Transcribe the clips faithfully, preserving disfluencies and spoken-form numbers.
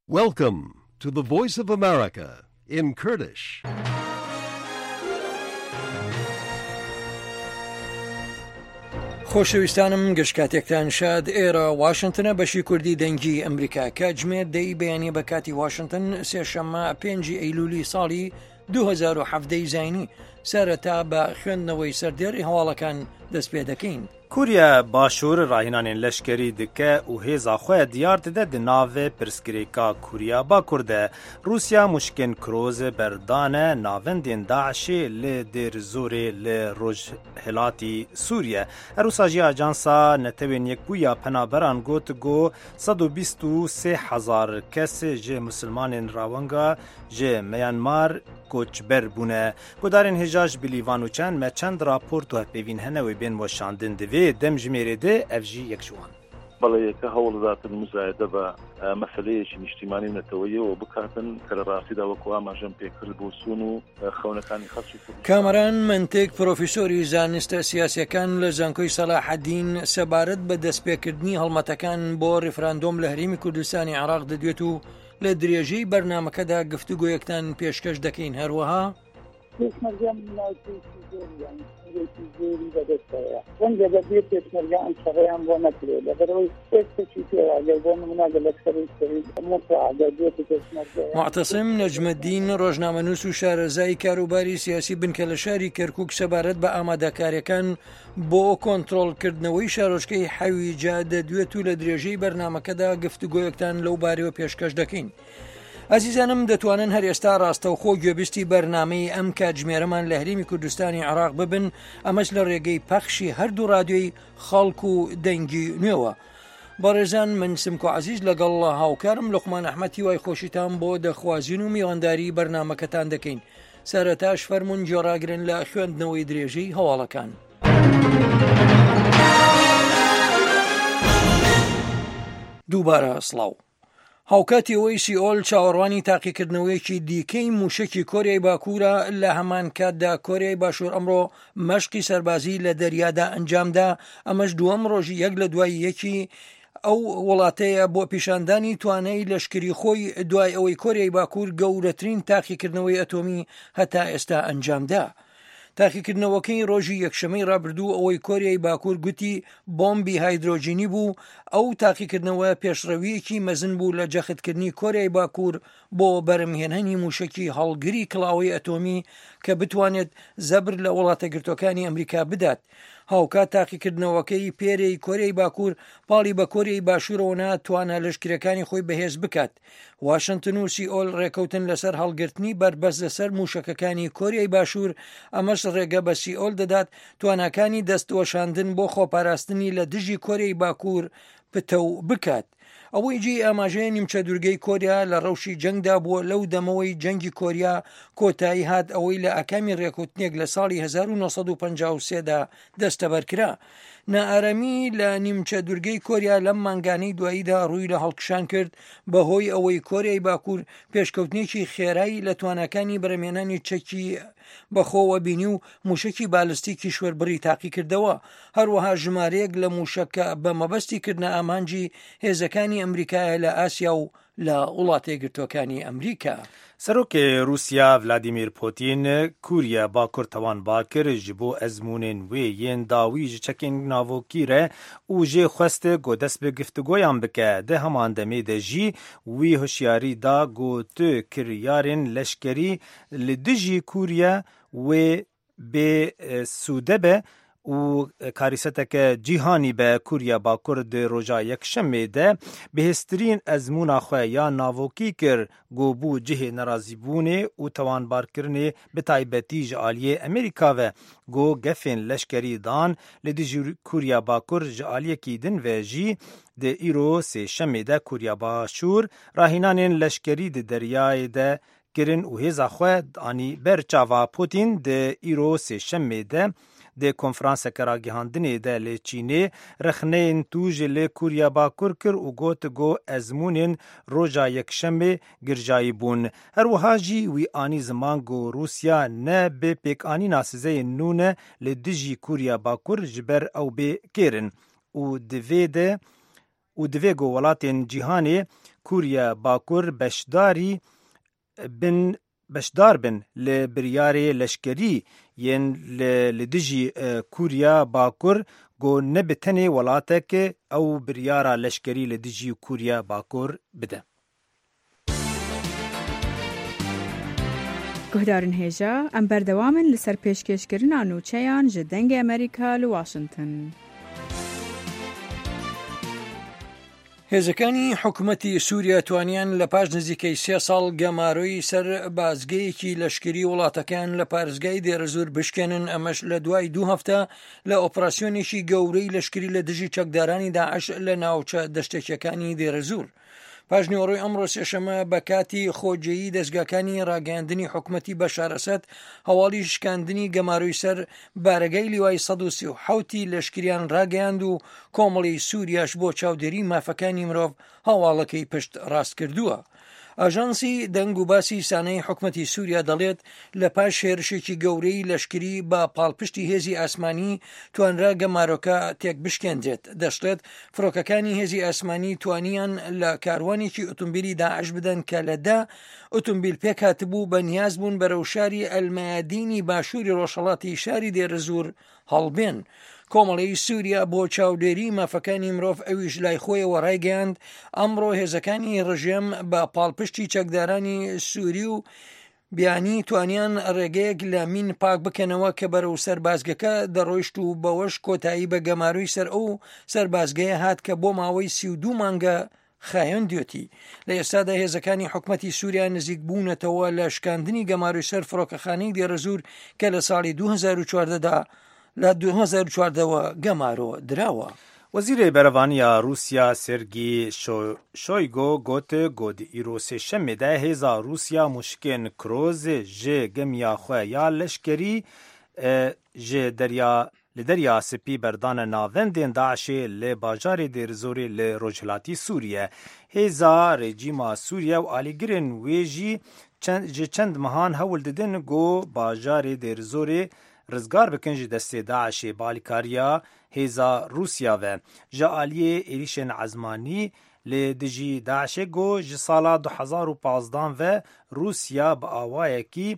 Welcome to the Voice of America in Kurdish. خۆشەویستانم گەشتکاتێکتان شاد ئێرە واشنگتنە بەشی کوردی دەنگی ئەمریکا کاتژمێر دەی بەیانی بە کاتی واشنگتن سێشەممە پێنجی ئەیلولی ساڵی دوو هەزار و هەفت زاینی سەرەتا بە خوێندنەوەی سەردێڕی هەواڵەکان دەست پێ دەکەین. کوریا باشوور راهینانên leşkerî dike û hêza xwe diyar dide di navê pirsgirêka Kuriya Bakur de. Rusya muşkên Kurozê berdane navendên Daişê li Dêrezorê li Rojhilatî Sûriye. Herwisa jî Ajansa Netewên Yekbûya Penaberan got got sed û bîst û sê hezar kesê ji Musilmanên Rawanga ji Myanmar koçber bûne. Gudarên hêja ji Bilîvan û çend me çend raport û hevpêvîn hene wê bên weşandin divê dem ji mêrê de ev jî yek ji wan. بەڵێیەکە هەوڵ داتن مزایدە بە مەسەلەیەکی نیشتیمانی نەتەوەیەوە بکاتن کە لە ڕاستیدا وەکو ئاماژەم پێکرد بۆ سون و خەونەکانی خەڵکی کوردستان. کامەران منتێک پرۆفیسۆری زانستە سیاسیەکان لە زانکۆی سەلاحەدین سەبارەت بە دەستپێکردنی هەڵمەتەکان بۆ ڕێفراندۆم لە هەرێمی کوردستانی عێراق دەدوێت و لە درێژەی بەرنامەکەدا گفتوگۆیەکتان پێشکەش دەکەین. هەروەها پێشمەرگیان مناوتێکی زۆریان ێکی زۆری بەدەستەیە وەنجە بەبێ پێشمەرگە ئەم شەڕەیان بۆ نەکرێت لەبەرەوەی ئێستاچی پێواگەر بۆ نمونە لە لەشکەری مۆتەعادەبێت پێشمەرگە معتەسم نەجمەدین ڕۆژنامەنووس و شارەزای کاروباری سیاسی بنکە لە شاری کەرکووک سەبارەت بە ئامادەکاریەکان بۆ کۆنتڕۆڵکردنەوەی شارۆچکەی حەویجا دەدوێت و لە درێژەی بەرنامەکەدا گفتوگۆیەکتان لەو بارەوە پێشکەش دەکەین. ئازیزانم دەتوانن هەر ئێستا ڕاستەوخۆ گوێبیستی بەرنامەی ئەم کاتژمێرەمان لە هەرێمی کوردستانی عێراق ببن ئەمەش لە ڕێگەی پەخشی هەردوو ڕادیۆی خەڵک و دەنگی نوێوە. بەڕێزان من سمکۆ عەزیز لەگەڵ هاوکارم لوقمان ئەحمەدی وای خۆشیتان بۆ دەخوازین و میوانداری بەرنامەکەتان دەکەین. سەرەتاش فەرموون جۆڕاگرن لە خوێندنەوەی درێژەی هەواڵەکان. دووبارە سڵاو. هاوکاتیەوەی سیئۆل چاوەڕوانی تاقیکردنەوەیەکی دیکەی موشکی کۆریای باکوورە لە هەمان کاتدا کۆریای باشوور ئەمڕۆ مەشقی سەربازی لە دەریادا ئەنجامدا. ئەمەش دووەم ڕۆژی یەک لە دوای یەکی ئەو وڵاتەیە بۆ پیشاندانی توانای لەشکری خۆی دوای ئەوەی کۆریای باکوور گەورەترین تاقیکردنەوەی ئەتۆمی هەتا ئێستا ئەنجامدا. تاقیکردنەوەکەی ڕۆژی یەکشەمەی ڕابردوو ئەوەی کۆریای باکوور گوتی بۆمبی هایدرۆجینی بوو. ئەو تاقیکردنەوە پێشڕەویەکی مەزن بوو لە جەختکردنی کۆریای باکوور بۆ بەرهەمهێنانی موشکی هەڵگری کڵاوی ئەتۆمی کە بتوانێت زەبر لە وڵاتە گرتوەکانی ئەمریکا بدات. هاوکات تاقیکردنەوەکەی پێرەی کۆریای باکوور پاڵی بە کۆریای باشوورەوە ناتوانە لەشکرەکانی خۆی بەهێز بکات. واشنگتن و سیئۆل ڕێکەوتن لەسەر هەڵگرتنی بربەست لەسەر موشکەکانی کۆریای باشوور. ئەمەش ڕێگە بە سیئۆل دەدات تواناکانی دەستوەشاندن بۆ خۆپاراستنی لە دژی کۆریای باکوور پتەو بکات. ئەوەی جێی ئاماژەیە نیمچە دوورگەی کۆریا لە ڕەوشی جەنگدا بووە لەو دەمەوەی جەنگی کۆریا کۆتایی هات ئەوەی لە ئەکامی ڕێکوتنێک لە ساڵی هەزار و نۆسەد و پەنجاو و سێدا دەستەبەرکرا. نائارەمی لە نیمچە دوورگەی کۆریا لەم مانگانەی دواییدا ڕووی لە هەڵکشان کرد بەهۆی ئەوەی کۆریای باکوور پێشکەوتنێکی خێرایی لە توانەکانی بەرهەمهێنانی چەکی بەخۆوە بینی و موشکی بالستیکی شوێربڕی تاقی کردەوە. هەروەها ژمارەیەک لە موشکە بە مەبەستی کردنە ئامانجی هێزەکانی ئەمریکایە لە ئاسیا و لە وڵاتە گرتوەکانی ئەمریکا. سەرۆکێ رووسیا ڤلادیمیر پۆتین کوریا باکوور تەوانبار کرد ji bo ezmûnên wê yên dawî ji çekên navokî re û jê xweste got dest bi giftugoyan bike. Di heman demê de jî wî hişyarî da got tu kiryarên leşkerî li dijî Kuriya wê bê sûde be û karîseteke cîhanî be. Kuriya Bakur di roja yekşemê de bihêztirîn ezmûna xwe ya navokî kir got bû cihê nerazîbûnê û tewanbarkirinê bi taybetî ji aliyê Amerîka ve got gefên leşkerî dan li dijî Kuriya Bakur ji aliyekî din ve jî di îro sêşemê de Kuriya Başûr rahînanên leşkerî di deryayê de kirin û hêza xwe anî ber çava Putin di îro sêşemê de د کنفرانسێکە ڕاگەیاندنê de lê Çînê rexneyên tû ji lê Kuriya Bakur kir û got got ezmûnên roja yekşemê girjayî bûn. Her wiha jî wî anî ziman got Rûsya ne bê pêkanîna sizeyên nû ne li dijî Kuriya Bakur ji ber ew bê kêrin û divê de û divê got welatên cîhanê کوریا باکور بەشداری بن بەشدار بن لە بریارێ لەشکەری یەن لە دژی کوریا باکور گۆ نەبتەنێ وڵاتێک ئەو بریارە لەشکەری لە دژی کوریا باکور بدە. گهدارن هێژە ئەم بەردەوامن لەسەر پێشکەشکردنا نوچەیان ji dengê ئەمریکا لە واشنگتن. هێزەکانی حکوومەتی سووریا توانیان لە پاش نزیکەی سێ ساڵ گەماروی سەر بازگەیەکی لەشکری وڵاتەکان لە پارێزگای دێرەزور بشکێنن، ئەمەش لە دوای دوو هەفتە لە ئۆپراسیۆنێکی گەورەی لەشکری لە دژی چەکدارانی داعش لە ناوچە دەشتێکەکانی دێرەزور. پاش نیوەڕۆی ئەمڕۆ سێشەمە بە کاتی خۆجێیی دەستگاکانی ڕاگەاندنی حکوومەتی بەشار ئەسەد هەواڵی شکاندنی گەماروی سەر بارگەی لیوای سەد و سی و حەوتی لەشکریان ڕاگەاند و کۆمەڵی سووریاش بۆ چاودێری مافەکانی مرۆڤ هەواڵەکەی پشت ڕاست کردووە. ئاژانسی دەنگ و باسی سانەی حکوومەتی سووریا دەڵێت لە پاش هێرشێکی گەورەی لەشکری بە پاڵپشتی هێزی ئاسمانی توانرا گەمارۆکە تێک بشکێنرێت. دەشتێت فڕۆکەکانی هێزی ئاسمانی توانیان لە کاروانێکی ئۆتۆمبیلی داعش بدەن کە لەدا ئۆتۆمبیل پێک هاتبوو بە نیاز بوون بەرەو شاری ئەلمەیادینی باشووری ڕۆژهەڵاتی شاری دێرەزور هەڵبێن. کۆمەڵی سووریا بۆ چاودێری مافەکانی مرۆڤ ئەویش لای خۆیەوە ڕایگەاند ئەمڕۆ هێزەکانی ڕژێم بە پاڵپشتی چەکدارانی سووری و بیانی توانیان ڕێگەیەک لە مین پاک بکەنەوە کە بەرەو سەربازگەکە دەڕۆیشت و بەوەش کۆتایی بە گەماروی سەر ئەو سەربازگەیە هات کە بۆ ماوەی سی و دوو مانگە خایۆن دیوتی. لە ئێستادا هێزەکانی حکوومەتی سووریا نزیک بوونەتەوە لە شکاندنی گەماروی سەر فڕۆکەخانەی دێرەزور کە لە ساڵی دوو هەزار و چواردەدا لە دوو هەزار و چواردەوە گەمارۆ دراوە. وەزیرê berevaniya Rûsya Sergî Shoygu got got îro sêşemê de hêza Rûsya muşkên Kurozê ji gemiya xwe ya leşkerî ji derya li derya Spî berdana navendên Daişê li bajarê Dêrezorê li Rojhilatî Sûriye. Hêza rejîma Sûriye û alîgirên wê jî ji çend mehan hewl didin got bajarê Dêrezorê rizgar bikin ji destê Daişê balîkariya hêza Rûsya ve ji aliyê êrişên ezmanî lê dijî Daişê got ji sala du hezar û panzdeh ve Rûsya bi awayekî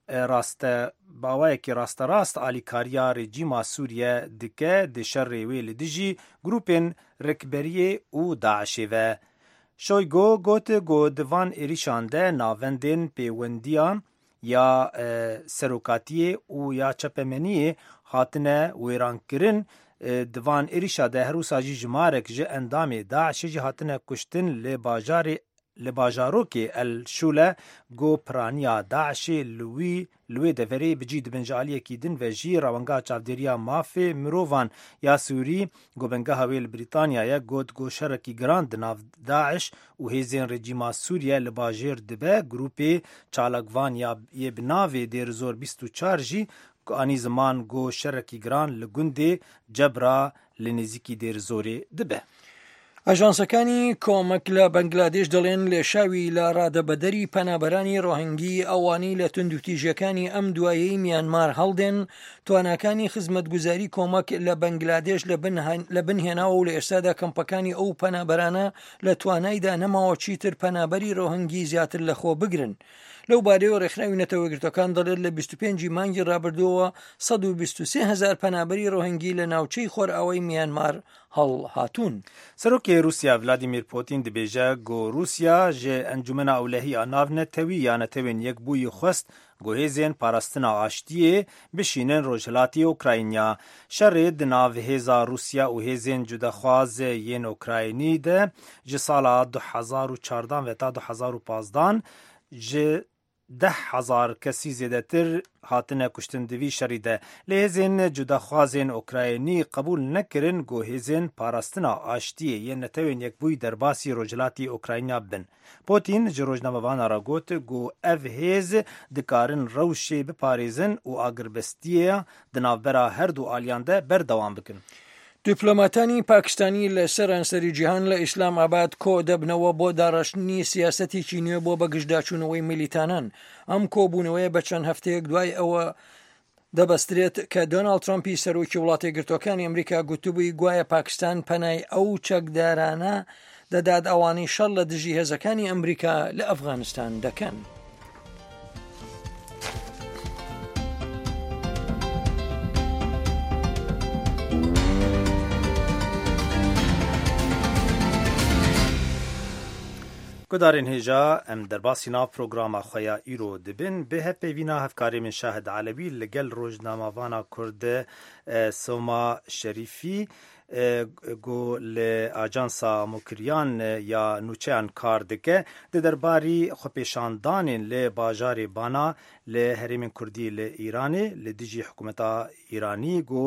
raste bi awayekî rasterast alîkariya rejîma Sûriye dike di şerrê wê li dijî grûpên Rêkberiyê û Daişê ve. Shoygu got got di van êrişan de navendên pêwendiyan ya serokatiyê û ya çepemeniyê hatine wêrankirin. Di van êrişa de her wisa jî ji marek ji endamê Daişê jî hatine kuştin li bajarê li bajarokê El Şule got piraniya Daişê li wî li wê deverê bi cî dibin ji aliyekî din ve jî rawengeha çavdêriya mafê mirovan ya Sûrî got bengeha wê li Brîtanyayê got got şerekî giran di nav Daиш û hêzên rejîma Sûriye li bajêr dibe grûpê çalakvan ya yê bi navê Dêrezor bîst û çar jî anî ziman got şerekî giran li gundê Cebra li nêzîkî Dêrezorê dibe. ئەژانسەکانی کۆمەک لە بەنگلادێش دەڵێن لێشاوی لە ڕادەبەدەری پەنابەرانی ڕۆهینگی ئەوانی لە توندوتیژەکانی ئەم دوایەی میانمار هەڵدێن تواناکانی خزمەتگوزاری کۆمەک لە بەنگلادێش لە بنهێناوە و لە ئێستادا کەمپەکانی ئەو پەنابەرانە لە توانایدا نەماوە چیتر پەنابەری ڕۆهینگی زیاتر لەخۆ بگرن. لەو بارەیەوە ڕێکخراوی نەتەوەگرتوەکان دەڵێت لە بیست و پێنجی مانگی ڕابردووە سەد و بیست و سێ هەزار پەنابەری ڕۆهینگی لە ناوچەی خۆرئاوای میانمار هەڵ هاتوون. سەرۆکێ رووسیا ڤلادیمیر پۆتین دەبێژە گۆ رووسیا ji encûmena ewlehîya nav netewî ya netewên yekbûyî xwest guhêzên parastina aştiyê bişînin Rojhilatê Ukrayna. Şerê di nav hêza Rûsya û hêzên cudexwaz yên Ukraynî de ji sala du hezar û çardan ve ta du hezar û panzdeh ji deh hezar kesî zêdetir hatine kuştin di vî şerî de. Lê hêzên cudexwazên Ukraynî qebûl nekirin got hêzên parastina aştiyê yên netewên yekbûyî derbasî Rojhilatî Ukrayna bin. Putin ji rojnamevana re got got ev hêz dikarin rewşê biparêzin û agirbistiya di navbera her du aliyan de berdewam bikin. دیپلۆماتانی پاکستانی لە سەرانسەری جیهان لە ئیسلام ئاباد کۆ دەبنەوە بۆ داڕشتنی سیاسەتێکی نوێ بۆ بەگشتداچوونەوەی میلیتانان. ئەم کۆبوونەوەی بە چەند هەفتەیەک دوای ئەوە دەبەسترێت کە دۆناڵد ترامپی سەرۆکی وڵاتە یەکگرتووەکانی ئەمریکا گوتوبووی گوایە پاکستان پەنای ئەو چەکدارانە دەدات ئەوانەی شەڕ لە دژی هێزەکانی ئەمریکا لە ئەفغانستان دەکەن. گدارین هجا ام در باسینا پروگراما خویا ایرو دبن به هپیوینا هفکاری من شاهد علوی لگل روزنامه‌وانا کرد سوما شریفی گو لآجانسا مکریان یا نوچهان کار دکه ده درباری خوپیشاندان لباجار بانا لحریم کردی لإیرانی لدیجی حکومتا ایرانی گو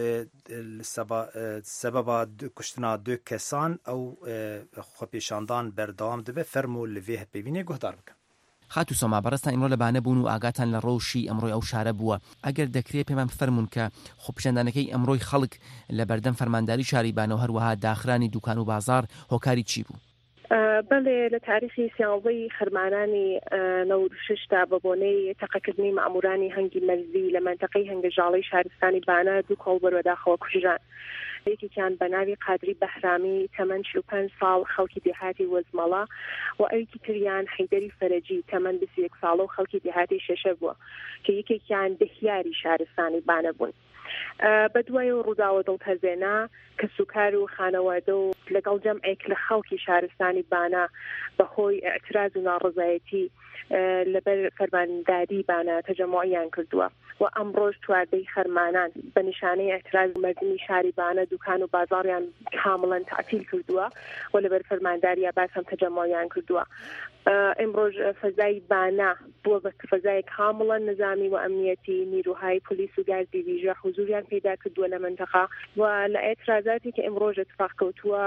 سبب کشتنا دو کسان او خوپیشاندان بردوام دبه فرمو لویه ببینه گهدار بکن. خاتو سۆما بەڕستان ئیمڕۆ لەبانە بوون و ئاگاتان لە ڕۆژی ئەمڕۆی ئەو شارە بووە. ئەگەر دەکرێت پێمان فەرمونون کە خۆپیشاندانەکەی ئەمڕۆی خەڵک لە بەردەم فەرمانداری شاری بانە و هەروەها داخرانی دوکان و بازار هۆکاری چی بوو؟ بەڵێ لە تاریخی سیانزەی خرمانانی نەود و شەشدا بە بۆنەی تەقەکردنی مەئمورانی هەنگی مەرزی لە مەنتەقەی هەنگەژاڵەی شارستانی بانە دوو کۆڵ بەروەداخەوە کوژران. یەکێکیان بە ناوی قادری بەهرامی تەمەن چل و پێنج ساڵ خەڵکی دێهاتی وەزمەڵە و ئەوێکی تریان حەیدەری فەرەجی تەمەن بیست و یەک ساڵە و خەڵکی دێهاتی شەشە بووە کە یەکێکیان دەهیاری شارستانی بانە بوون. بە دوای و ڕووداوە دڵتەزێنا کە سوکار و خانەوادە و لەگەڵ جەمعێک لە خەڵکی شارستانی بانە بەهۆی ئەعتراز و ناڕزایەتی لەبەر فەرمانداری بانە تەجەموعیان کردووە و ئەمڕۆژ چواردەی خەرمانان بە نیشانەی ئەعتراز مەردمی شاری بانە دوکان و بازاڕیان کامڵەن تعتیل کردووە و لەبەر فەرمانداری عباس هم تەجەموعیان کردووە. ئەمڕۆژ فەزای بانە بووە بە فەزای کامڵەن نظامی و ئەمنیەتی نیروهای پلیس و گاز دیڤیژە حوزوریان پێدا کردووە لە منتەقە و لە ئێترازاتی کە ئەمڕۆژ اتفاق کەوتووە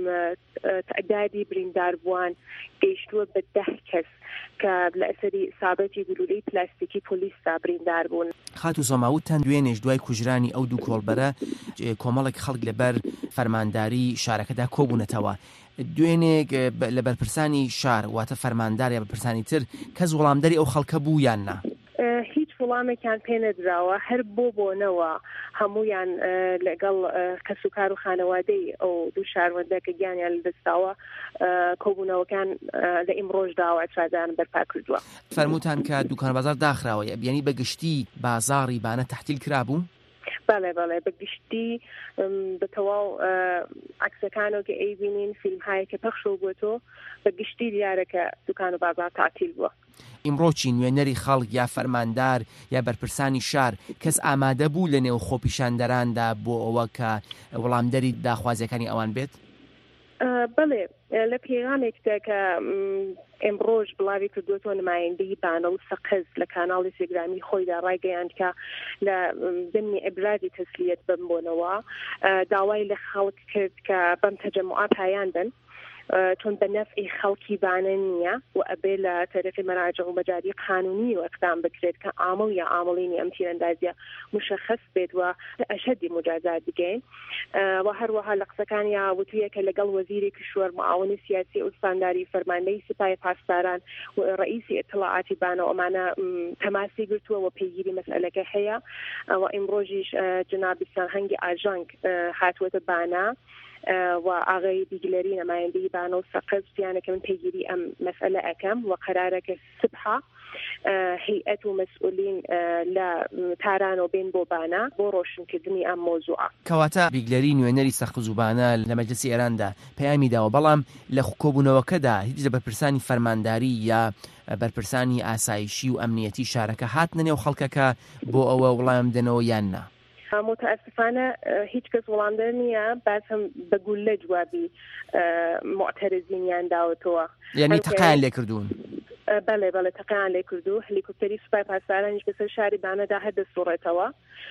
تعدادی برینداربووان گەیشتووە بە دە کەس کە لە ئەسەری ئیسابەتی گلولەی پلاستیکی پۆلیستا بریندار بوون. خاتو سۆماوتتان دوێنێش دوای کوژرانی ئەو دوو کۆڵبەرە کۆمەڵێک خەڵک لەبەر فەرمانداری شارەکەدا کۆبوونەتەوە. دوێنێک لە بەرپرسانی شار واتە فەرماندار یا بەرپرسانی تر کەس وەڵامدەری ئەو خەڵکە بوو یان نا؟ هیچ وەڵامێکیان پێ نەدراوە هەر بۆ بۆنەوە هەمویان لەگەڵ کەسوکار و خانەوادەی ئەو دوو شاروەندە کە گیانیان لەدەستاوە کۆبوونەوەکان لە ئیمڕۆژداوە ئەترازیان بەرپا کردووە. فەرمووتان کە دوکان بازار داخراوە یعنی بەگشتی بازاڕی بانە تەحتیل کرابوو؟ بەڵێ بەڵێ بەگشتی بە تەواو عەکسەکانەوە کە ئەیبینین فیلمهایە کە پەخشەوە بووەتەوە بەگشتی دیارەکە دوکان و بازار تعتیل بووە. ئیمڕۆچی نوێنەری خەڵک یا فەرماندار یا بەرپرسانی شار کەس ئامادە بوو لە نێو خۆپیشاندەراندا بۆ ئەوە کە وەڵامدەری داخوازیەکانی ئەوان بێت؟ بەڵێ لە پێغامێکدا کە ئەمڕۆژ بڵاوی کردووەتەوە نمایندەی بانە و سەقز لە کاناڵی تێلگرامی خۆیدا ڕایگەیاند کە لە ضمنی ئیبرازی تەسلیەت بمبۆنەوە داوای لە خەڵک کرد کە بەم تەجەموعە پایان بن چون بە نەفعی خەڵکی بانە نییە و ئەبێ لە تەرەقی مەراجع و مەجاری قانونی و ئەقدام بکرێت کە ئامڵ یا ئامڵینی ئەم تیرەندازیە مشخص بێت و ئەشەدی مجازات بگەین و هەروەها لە قسەکانیا وتویە کە لەگەڵ وەزیری کشوەر معاونی سیاسی ئوستانداری فەرماندەی سپای پاسداران و ڕئیسی ئیطلاعاتی بانە ئەمانە تەماسی گرتووە و پێگیری مەسئلەکە هەیە و ئیمڕۆژیش جنابستان هەنگی ئاژەنگ هاتووەتە بانە و ئاغای بیگلەری نمایندەی بانە و سەقز یانەکە من پێگیری ئەم مەسئلە ئەەکەم و قەرارەکە سبحە هیئەت و مەسئولین لە تارانۆ بێن بۆ بانە بۆ ڕۆشنکردنی ئەم مۆزوعە. کەواتە بیگلەری نوێنەری سەقز و بانە لە مەجلسی ئێراندا پەیامی داوە بەڵام لە کۆبوونەوەکەدا هیچ لە بەرپرسانی فەرمانداری یا بەرپرسانی ئاسایشی و ئەمنیەتی شارەکە هاتنە نێو خەڵکەکە بۆ ئەوە وەڵام بدەنەوە یان نا؟ متاسفانە هیچ کەس وەڵامدەر نییە باس هم بەگول لە جوابی معتەرزینیان داوەتەوە یعنی تەقیان لێ کردوون. بەڵێ بەڵێ تەقیان لێ کردو هەلیکۆپتەری سوپای پاسدارانیش بەسەر شاری بانەدا هەردەسوڕێتەوە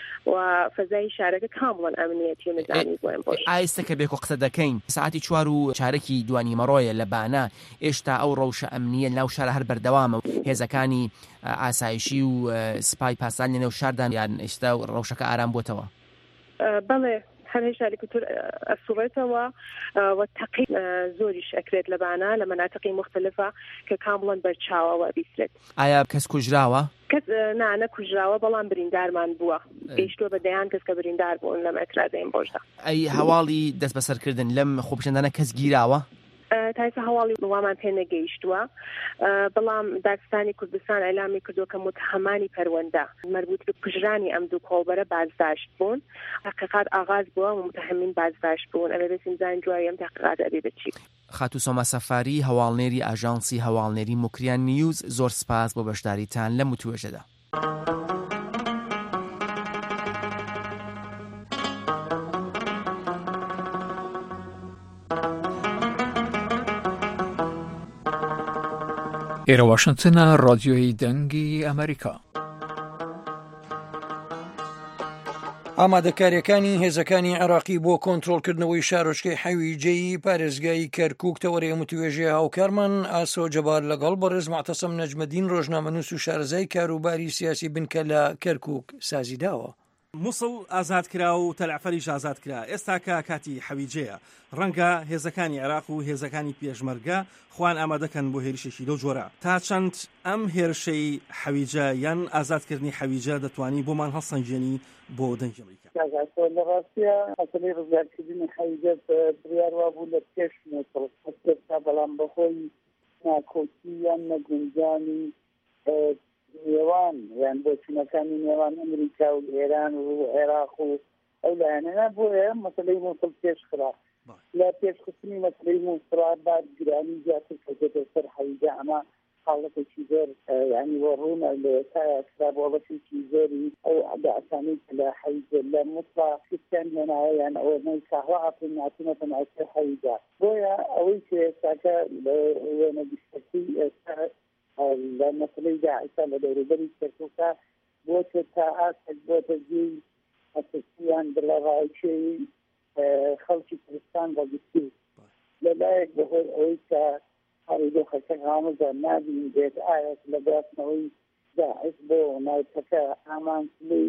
و فەزای شارەکە کامڵەن ئەمنیەتی و نظامی بۆ ئەم بۆش. ئایستە کە بێکۆ قسە دەکەین سعاتی چوار و چارەکی دوانی مەڕۆیە لە بانە ئێشتا ئەو ڕەوشە ئەمنیە ناو شارە هەر بەردەوامە و هێزەکانی ئاسایشی و سپای پاسداران لە نێو شاردان یان ئێستا ڕەوشەکە ئارام بۆتەوە. بەڵێ هەر هێشتا هەلیکۆپتەر ئەسوڕێتەوە و تەقی زۆریش ئەکرێت لە بانە لە مەناتقی مختلفە کە کامڵەن بەرچاوەوە بیسترێت. ئایا کەس کوژراوە؟ کەس نانە کوژراوە بەڵام بریندارمان بووە گەیشتووە بە دەیان کەس کە بریندار بوون لەم ئەترازە ئەم بۆشدا. ئەی هەواڵی دەست بەسەرکردن لەم خۆپیشاندانە کەس گیراوە؟ تایسە هەواڵی وامان پێ نەگەیشتووە، بەڵام داگستانی کوردستان ئەعلامی کردووە کە متهمانی پەروەندە مربوط بە کوژرانی ئەم دوو کۆڵبەرە بازداشت بوون. تحقیقات ئاغاز بووە و متهمین بازداشت بوون. ئەبێ بێتین زانین دوای ئەم تحقیقات ئەبێ بچی. خاتو سۆما سەفاری، هەواڵنێری ئاژانسی هەواڵنێری موکریان نیوز، زۆر سپاس بۆ بەشداریتان لە متوێژەدا. ئێرە واشنگتنە، ڕادیۆی دەنگی ئەمریکا. ئامادەکاریەکانی هێزەکانی عێراقی بۆ کۆنتڕۆڵکردنەوەی شارۆچکەی حەویجەیی پارێزگای کەرکووک تەوەرەیە متوێژێ هاوکارمان ئاسۆ جەبار لەگەڵ بەڕێز معتەسەم نەجمەدین ڕۆژنامەنووس و شارەزای کاروباری سیاسی بنکە لە کەرکووک سازی داوە. مووسڵ ئازاد کرا و تەلعفەریش ئازاد کرا. ئێستا کە کاتی حەویجەیە، ڕەنگە هێزەکانی عێراق و هێزەکانی پێشمەرگە خوان ئامادەکەن بۆ هێرشێکی لەو جۆرە. تا چەند ئەم هێرشەی حەویجە یان ئازادکردنی حەویجە دەتوانی بۆمان هەڵسەنگێنی بۆ دەنگی ئەمریکا؟ لە ڕاستیە ئەسڵی ڕزگارکردنی حەویجە بڕیاروا بوو لە پێش مووسڵ، تا بەڵام بەخۆی ناکۆکی یان نەگونجانی نێوان یان بۆچوونەکانی نێوان ئەمریکا و ئێران و عێراق و ئەو لایەنە بۆیە مەسەلەی مووسڵ پێشخرا. لە پێشخستنی مەسەلەی مووسڵ بعد گرانی زیاتر کردێتە سەر حەویجە. ئەمە حاڵەتێکی زۆر یعنی بۆ ڕوونە لە تاکرا بۆ بەشێکی زۆری ئەو ئەدەعسانی لە حەویجە لە مووسڵا شتیان هێنایە یان ئەوە نەی کاهوا هاتوون ناتونەتە ناوچەی حەویجە. بۆیە ئەوەی کە ئێستاکە لە وێنە بیستەکەی ئێستا لە مەسلەی داعشە لە دەوروبەری کەرکووکە بۆتە تا ئاسک بۆتە جێی ئەساسیان بڵاڕایکێی خەڵکی کوردستان ڕەگشتی لەلایەک بەهۆی ئەوەی کە هەڵدۆخەکە هامەزە نابین بێت ئاەت لە گاستنەوەی داعش بۆ ناوچەکە ئامانسلەی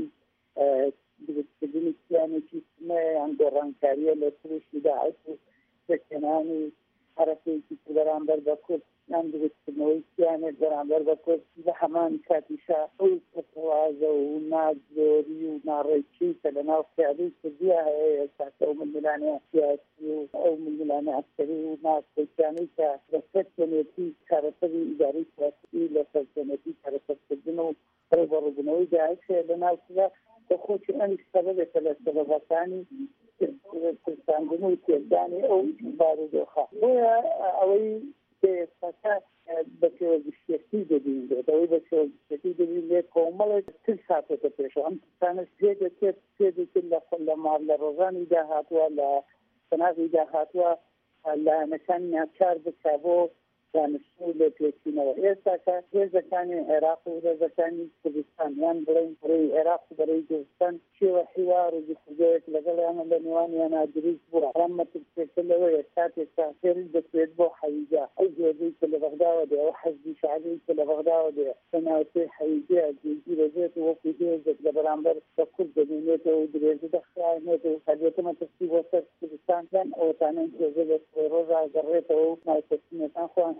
دروستکردنی کیانێکی سمەیان گۆڕانکاریە لە تروشی داعش و سەکێنانی حرەکەیەکی بەرامبەر بە کورد یان دروستکردنەوەی کیانێک بەرامبەر بە کورد لە هەمان کاتیشا ئەو تەواوازە و نازۆری و ناڕێکی کە لە ناو قیادەی کوردیە هەیە ئێستاکە ئەو ململانەیە سیاسی و ئەو ململانە عەسکەری و ناسکەیتیانەی کە لە سەرکردنێتی کارەسەری ئیداری سیاسی لە سەرکردنێتی کارەسەرکردن و ڕێبەڕبوونەوەی داعش هەیە لە ناوچەکە بەخۆکی ئەمیش سەبەبێتە لە سەبەبەکانی کوردستانبوون و تێدانی ئەو بارودۆخە. بۆیە ئەوەی ئێستاکە بە پێوەگشتێتی دەبینێت، ئەوەی بە پێوەگشتێتی دەبینێت کۆمەڵێک تر ساتێتە پێشەوە. ئەم تستانە پێ دەکرێت پێ دەکرد لە مار لە ڕۆژانی داهاتووە لە سەناغی داهاتووە لایەنەکانی ناچار بکا بۆ دانیشتن لە پێچینەوە. ئێستاکە هێزەکانی عێراق و هێزەکانی کوردستان یان بڵێن بەرەی عێراق و بەرەی کوردستان شێوە حیوار و جوخوجەیەک لەگەڵیانە لە نێوانیانە دروست بووە. ئەم مەترسێکە لەوەیە کاتێکتا فێری دەکرێت بۆ حەویجە ئەو جێگەی کە لە بەغداوە دێ، ئەو حەزبی شعبی کە لە بەغداوە دێ لە ناوچەی حەویجەیە جێگیرەبێت و وەکو هێزێک لە بەرامبەر بە کورد دەبینێتەوە و درێژە دەخرایێنێت و هەبێتە مەترسی بۆ سەر کوردستان یان ئەوەتانەی جێگە بە ڕۆژا گەڕێتەوە و ناوچەکان خۆیان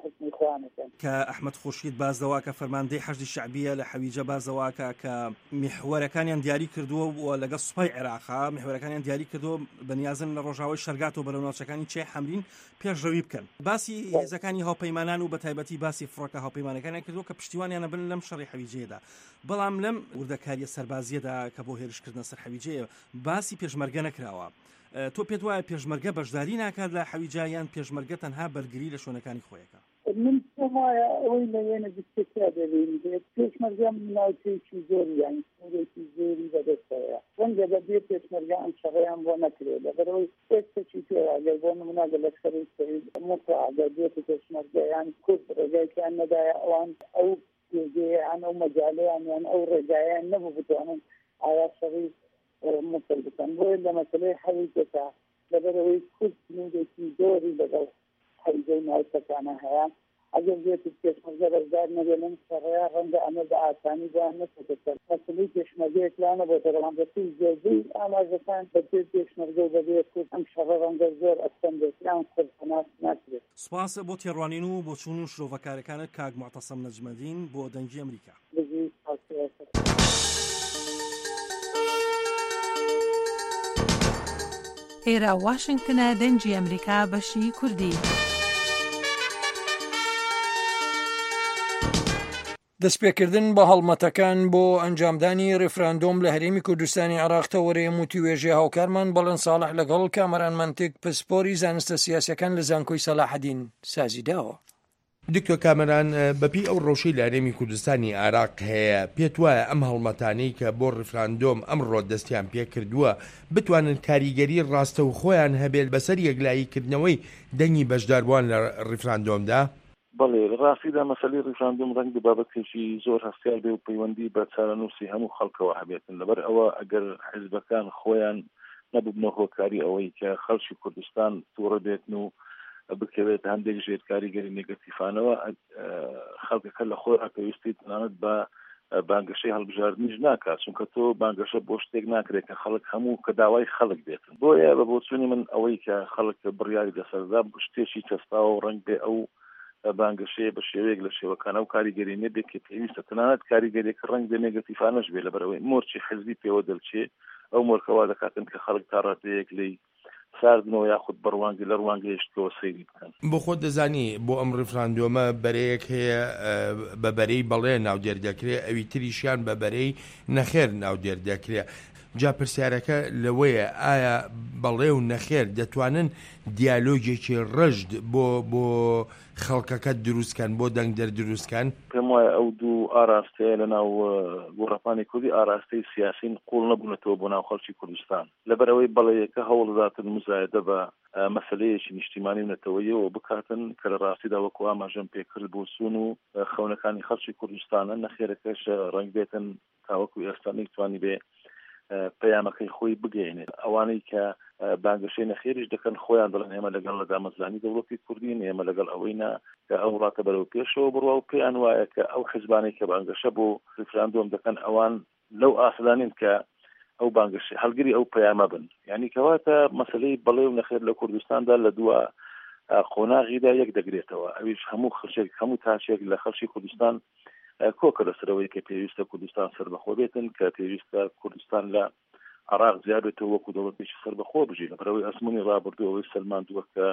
کە ئەحمەد خورشید بازدەوا کە فەرماندەی حەشدی شەعبیە لە حەویجە بازدەواکە کە میحوەرەکانیان دیاری کردووە و لەگەڵ سوپای عێراقا میحوەرەکانیان دیاری کردووە بەنیازن لە ڕۆژاوای شەرگات و بەرەو ناوچەکانی چێ حەمرین پێشڕەوی بکەن. باسی هێزەکانی هاوپەیمانان و بە تایبەتی باسی فڕۆکە هاوپەیمانەکانیان کردووە کە پشتیوانیانە بن لەم شەڕی حەویجەیەدا. بەڵام لەم وردەکاریە سەربازیەدا کە بۆ هێرشکردنە سەر حەویجەیە باسی پێشمەرگە نەکراوە. تۆ پێت وایە پێشمەرگە بەشداری ناکات لە حەویجە یان پێشمەرگە تەنها بەرگری لە شوێنەکانی خۆیەکە؟ من وایە ئەوەی لە وێنە جستێکا دەبێت پێشمەرگەم ناوچەیەکی زۆری یان سوورێکی زۆری بەدەستەیە. ڕەنگە بەبێ پێشمەرگە ئەم شەڕەیان بۆ نەکرێت لەبەرەوەی ئێستاچی پێواگەر بۆ نمونە لە لەشکەری مۆساعدە بێت پێشمەرگە یان کورد ڕێگایکیان نەدایە ئەوان ئەو پێگەیان ئەو مەجاالەیان یان ئەو ڕێگایان نەبوو بتوانن ئایا شەڕی مووسڵ بکەن. بۆیە لە مەسەلەی حەویجەکە لەبەرەوەی کورد سنوورێکی زۆری لەگەڵ حەویجەی ناوچەکانە هەیە. ئەگەر بێت پێشمەرگە بەشدار نەبێت لەم شەڕەیە ڕەنگە ئەمە بە ئاسانی بۆیان نەچێتە مەسەلەی پێشمەرگەیەک لانە بۆ دەڕەوەندەکەی زۆربەی ئاماژەکان بەبێ پێشمەرگە و بەبێ کورد ئەم شەڕە ڕەنگە زۆر ئەستەندێت یان خۆرپەناس ناکرێت. سوپاس بۆ تێڕوانین و بۆ چوون و شرۆڤەکارەکانت کاک معتەسەم نەجمەدین بۆ دەنگی ئەمریکا. ئێرە واشنگتنە دەنگی ئەمریکا بەشی کوردی. دەستپێکردن بە هەڵمەتەکان بۆ ئەنجامدانی ڕێفراندۆم لە هەرێمی کوردستانی عێراق وەرەیەم و توێژێ هاوکارمان بەڵێن ساڵح لەگەڵ کامەران منتێک پسپۆری زانستە سیاسەکان لە زانکۆی سەلاحەدین سازی داوە. دکتۆر کامەران بەپی ئەو ڕۆژەی لە هەرێمی کوردستانی عێراق هەیە پێت وایە ئەم هەڵمەتانەی کە بۆ ڕێفراندۆم ئەمڕۆ دەستیان پێ کردووە بتوانن کاریگەری ڕاستە و خۆیان هەبێت بەسەر یەکلاییکردنەوەی دەنگی بەشداربووان لە ڕێفراندۆمدا؟ بەڵێ ڕاستیدا مەسەلەی ڕێفراندۆم ڕەنگ بابەتێکی زۆر هەستیار بێ و پەیوەندی بە چارەنووسی هەموو خەڵکەوە هەبێتن لەبەر ئەوە ئەگەر حیزبەکان خۆیان نەبوونەوە هۆکاری ئەوەی کە خەڵکی کوردستان تووڕە بێتن و بکەوێت هەندێک ژێر کاریگەری نێگەتیفانەوە خەڵکەکە لە خۆی پێویستی تەنانەت بە بانگەشەی هەڵبژاردنیش ناکات چونکە تۆ بانگەشە بۆ شتێک ناکرێت کە خەڵک هەموو کە داوای خەڵک بێتن بۆیە بە بۆچوونی من ئەوەی کە خەڵک بڕیاری دەسەردا شتێکی چەستاوە و ڕەنگ بێ ئەو بانگەشەیە بە شێوەیەک لە شێوەکانە و کاریگەری نەبێت کە پێویستە تەنانەت کاریگەریەکە ڕەنگ بێ نێگەتیفانەش بێ لەبەرەوەی مۆرچی حزبی پێوە دەلچێ ئەو مۆرکەوا دەکاتن کە خەڵک تا ڕاتەیەک لی ساردنەوە یاخود بڕوانگی لە ڕوانگەیشتەوە سەیری بکەن. بۆ خۆت دەزانی بۆ ئەم ڕێفراندۆمە بەرەیەک هەیە بە بەرەی بەڵێ ناودێر دەکرێت ئەوی تریشیان بە بەرەی نەخێر ناودێر دەکرێت. جا پرسیارەکە لەوەیە ئایا بەڵێ و نەخێر دەتوانن دیالۆگێکی ڕەشد بۆ بۆ خەڵکەکە دروستکەن بۆ دەنگ دەردروستکەن؟ پێم وایە ئەو دوو ئاراستەیە لە ناو گۆڕەپانی کوردی ئاراستەی سیاسین قوڵ نەبوونەتەوە بۆ ناو خەڵکی کوردستان لەبەرەوەی بەڵێیەکە هەوڵداتن مزایدە بە مەسەلەیەکی نیشتیمانی نەتەوەیەوە بکاتن کە لە ڕاستیدا وەکو ئاماژەم پێکرد بۆ سون و خەونەکانی خەڵکی کوردستانە نەخێرەکەش ڕەنگ بێتن تاوەکو ئێستا نەیتوانی بێ پەیامەکەی خۆی بگەێنێت ئەوانەی کە بانگەشەی نەخێریش دەکەن خۆیان دەڵێن ئێمە لەگەڵ لە دامەزرانی دەوڵەتی کوردین ئێمە لەگەڵ ئەوەینا کە ئەو وڵاتە بەرەو پێشەوە بڕوا و پێیان وایە کە ئەو حیزبانەی کە بانگەشە بۆ ڕێفراندۆم دەکەن ئەوان لەو ئاسدانین کە ئەو بانگەشە هەڵگری ئەو پەیامە بن یعنی کەواتە مەسەلەی بەڵێ و نەخێر لە کوردستاندا لە دووە قۆناغیدا یەک دەگرێتەوە ئەویش هەموو خەڵک هەموو تاچێک لە خەڵکی کوردستان کۆکە لەسەرەوەی کە پێویستە کوردستان سەربەخۆ بێتن کە پێویستە کوردستان لە عراق زیادێتەوە وەکو دەوڵەتێکی سەربەخۆ بژین لەبەرەوەی ئەسمونی ڕابردووەوەی سەلماندووە کە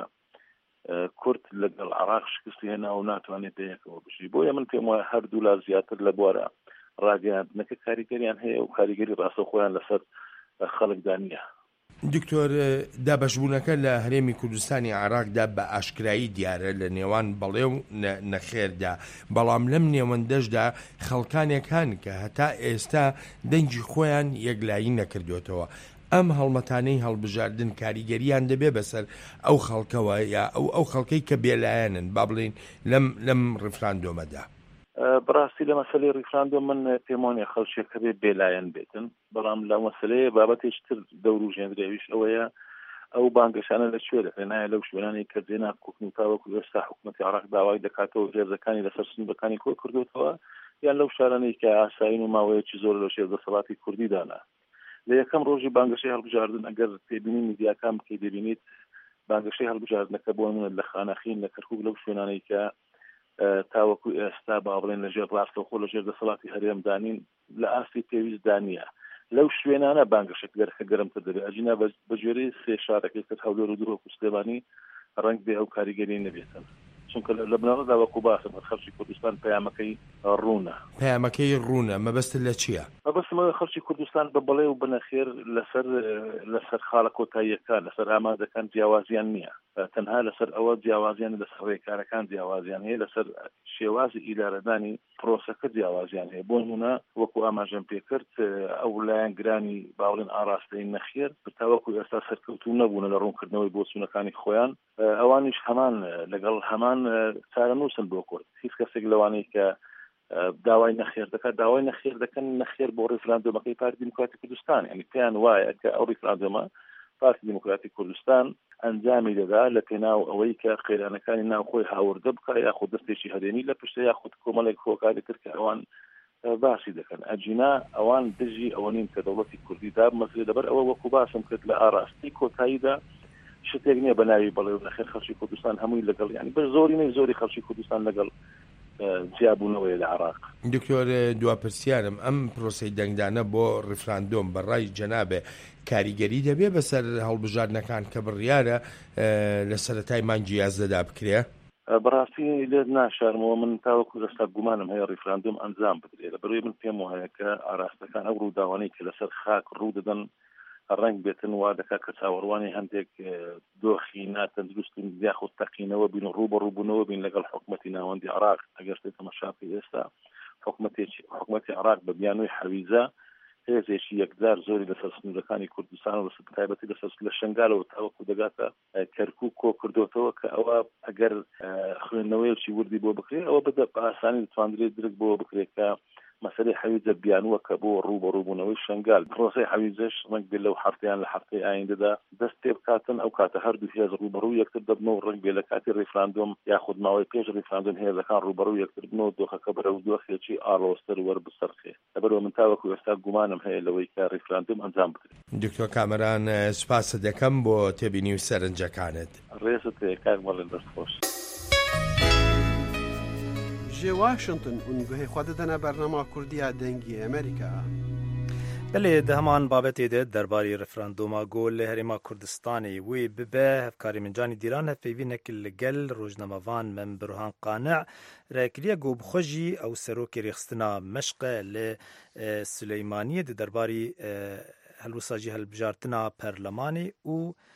کورد لەگەڵ عراق شکستی هێنا و ناتوانێت دەیەکەوە بژی بۆیە من پێم وایە هەردوو لا زیاتر لە بوارە ڕاگەیاندنەکە کاریگەریان هەیە و کاریگەری ڕاستە خۆیان لەسەر خەڵکدا نییە. دکتۆر دابەشبوونەکە لە هەرێمی کوردستانی عێراقدا بە ئاشکرایی دیارە لە نێوان بەڵێ و نەخێردا بەڵام لەم نێوەندەشدا خەڵکانێکان کە هەتا ئێستا دەنگی خۆیان یەکلایی نەکردوێتەوە ئەم هەڵمەتانەی هەڵبژاردن کاریگەریان دەبێ بەسەر ئەو خەڵکەوە یا ئەو ئەو خەڵکەی کە بێلایەنن با بڵێن لەم لەم ڕێفراندۆمەدا. بەڕاستی لە مەسەلەی ڕێفراندۆم من پێم وانێ خەڵکێکە بێ بێلایەن بێتن بەڵام لە مەسەلەیە بابەتێکتر دەوروژێنراویش ئەوەیە ئەو بانگەشانە لەکوێ دەکرێت نایە لەو شوێنانی کە جێنا کوکنی تاوەکو ئێستا حکوومەتی عێراق داوای دەکاتەوە هێرزەکانی لەسەر سنوورەکانی کۆ کردوتەوە یان لەو شارانەی کە ئاساین و ماوەیەکی زۆر لە شێردەسەڵاتی کوردیدانا لە یەکەم ڕۆژی بانگەشەی هەڵبژاردن ئەگەر تێبینی میدیاکان بکەی دەبینیت بانگەشەی هەڵبژاردنەکە بۆ من لە خانەخین لە کەرکووک لەو شوێنانەی کە تاوەکو ئێستا با بڵێن لەژێر ڕاستەوخۆ لە ژێر دەسەڵاتی هەرێمدانین لە ئاستی پێویست دانیە لەو شوێنانە بانگەشێک دەرەکە گەرمتر دەبێت ئەجینا بەجێرەی سێ شارەکەی کرد هەولێر و درۆک و سلێمانی ڕەنگ بێ ئەو کاریگەری نەبێتن چونکە لە بنەڕەدا وەکو باسم خەڵکی کوردستان پەیامەکەی ڕوونە پەیامەکەی ڕوونە مەبەستە لە چییە؟ مەبەستمە خەڵکی کوردستان بە بەڵێ و بنەخێر لەسەر لەسەر خاڵە کۆتاییەکان لەسەر ئامادەکان جیاوازیان نییە تەنها لەسەر ئەوە جیاوازیان لەسەر ڕێکارەکان جیاوازیان هەیە لەسەر شێوازی ئیدارەدانی پرۆسەکە جیاوازیان هەیە بۆ نمونە وەکو ئاماژەم پێکرد ئەو لایەنگرانی باوڵێن ئاراستەی نەخێر تاوەکو ئێستا سەرکەوتوو نەبوونە لە ڕوونکردنەوەی بۆچوونەکانی خۆیان ئەوانیش هەمان لەگەڵ هەمان چارەنووسن بۆ کورد هیچ کەسێک لەوانەی کە داوای نەخێر دەکات داوای نەخێر دەکەن نەخێر بۆ ڕێفراندۆمەکەی پارتی دیموکراتی کوردستان یعنی پێیان وایە کە ئەو ڕێفراندۆمە پارتی دیموکراتی کوردستان ئەنجامی دەدا لە پێناو ئەوەی کە قەیرانەکانی ناوخۆی هاوردە بکە یاخود دەستێکی هەرێمی لە پشتە یاخود کۆمەڵێک خۆکاری کرد کە ئەوان باسی دەکەن ئەجینا ئەوان دژی ئەوە نین کە دەوڵەتی کوردی دابمەزرێت لەبەر ئەوە وەکو باسم کرد لە ئاراستی کۆتاییدا شتێک نییە بە ناوی بەڵێ و نەخێر خەڵکی کوردستان هەمووی لەگەڵ ینی بە زۆری نەی زۆری خەڵکی کوردستان لەگەڵ جیابوونەوەی لە عێراق. دکتۆر دواپرسیارم ئەم پرۆسەی دەنگدانە بۆ ڕێفراندۆم بەڕای جەنابێ کاریگەری دەبێ بەسەر هەڵبژاردنەکان کە بڕیارە لە سەرەتای مانگی یازدەدا بکرێ؟ بەڕاستی لێ ناشارمەوە من تاوەکو لەستا گومانم هەیە ڕیفراندۆم ئەنجام بدرێت بەروی من پێم وایە کە ئاراستەکان ئەو ڕووداوانەی کە لەسەر خاک ڕوو دەدەن ڕنگ بێتن وا دەکا کە چاوەڕوانی هەندێک دۆخی ناتەندروستن یاخود تەقینەوە بین و ڕوو بە ڕووبوونەوە بین لەگەڵ حکومەتی ناوەندی عراق ئەگەر شتێک تەماشاکەی ئێستا حکومەتی عراق بە بیانووی حەویزە هێزێکی یەکدار زۆری لەسەر سنوورەکانی کوردستان و لەسەر تایبەتی لەسەر لە شنگالەوە تاوەکو دەگاتە کەرکووک کۆ کردوتەوە کە ئەوە ئەگەر خوێندنەوەیەکی وردی بۆ بکرێت ئەوە بەدە بە ئاسانی دەتوانرێت درک بۆ بکرێت کە مەسەلەی حەویزە بیانووە کە بۆ ڕوو بە ڕووبوونەوەی شنگال پرۆسەی حەویزەش ڕەنگ بێت لەو هەفتەیان لە هەفتەی ئایندەدا دەست پێ بکاتن ئەو کاتە هەردوو هێز ڕووبەڕوو یەکتر دەبنەوە ڕەنگ بێت لە کاتی ڕیفراندۆم یاخود ماوەی پێش ڕیفراندۆم هێزەکان ڕووبەڕوو یەکتر بنەوە دۆخەکە بەرەو دۆخێکی ئاڵۆستر وەربسەرخێ لەبەرەوە من تاوەکو ئێستا گومانم هەیە لەوەی کە ڕیفراندۆم ئەنجام بدرێت. دکتۆر کامەران سوپاس دەکەم بۆ تێبینی و سەرنجەکانت. ڕێزت هەیە کاک مەڵێن دەستخۆش. جێ واشنگتن ئونگوهەی خوا دەدەنە بەرنامە کوردیە دەنگی ئەمریکا. بەڵێ دەهەمان بابەتێ دەرباری ڕفراندۆما گۆل لە هەرێما کوردستانی وێ ببە هەفکاری منجانی دیران هەفێوینێکی لەگەل ڕۆژنەمەڤان من بروهان قانع ڕێکریە گۆبخۆژی ئەو سەرۆکی ڕێخستنا مەشقە لە سولەیمانیە دەرباری هەلوساژی هەلبژارتنا پەرلەمانی و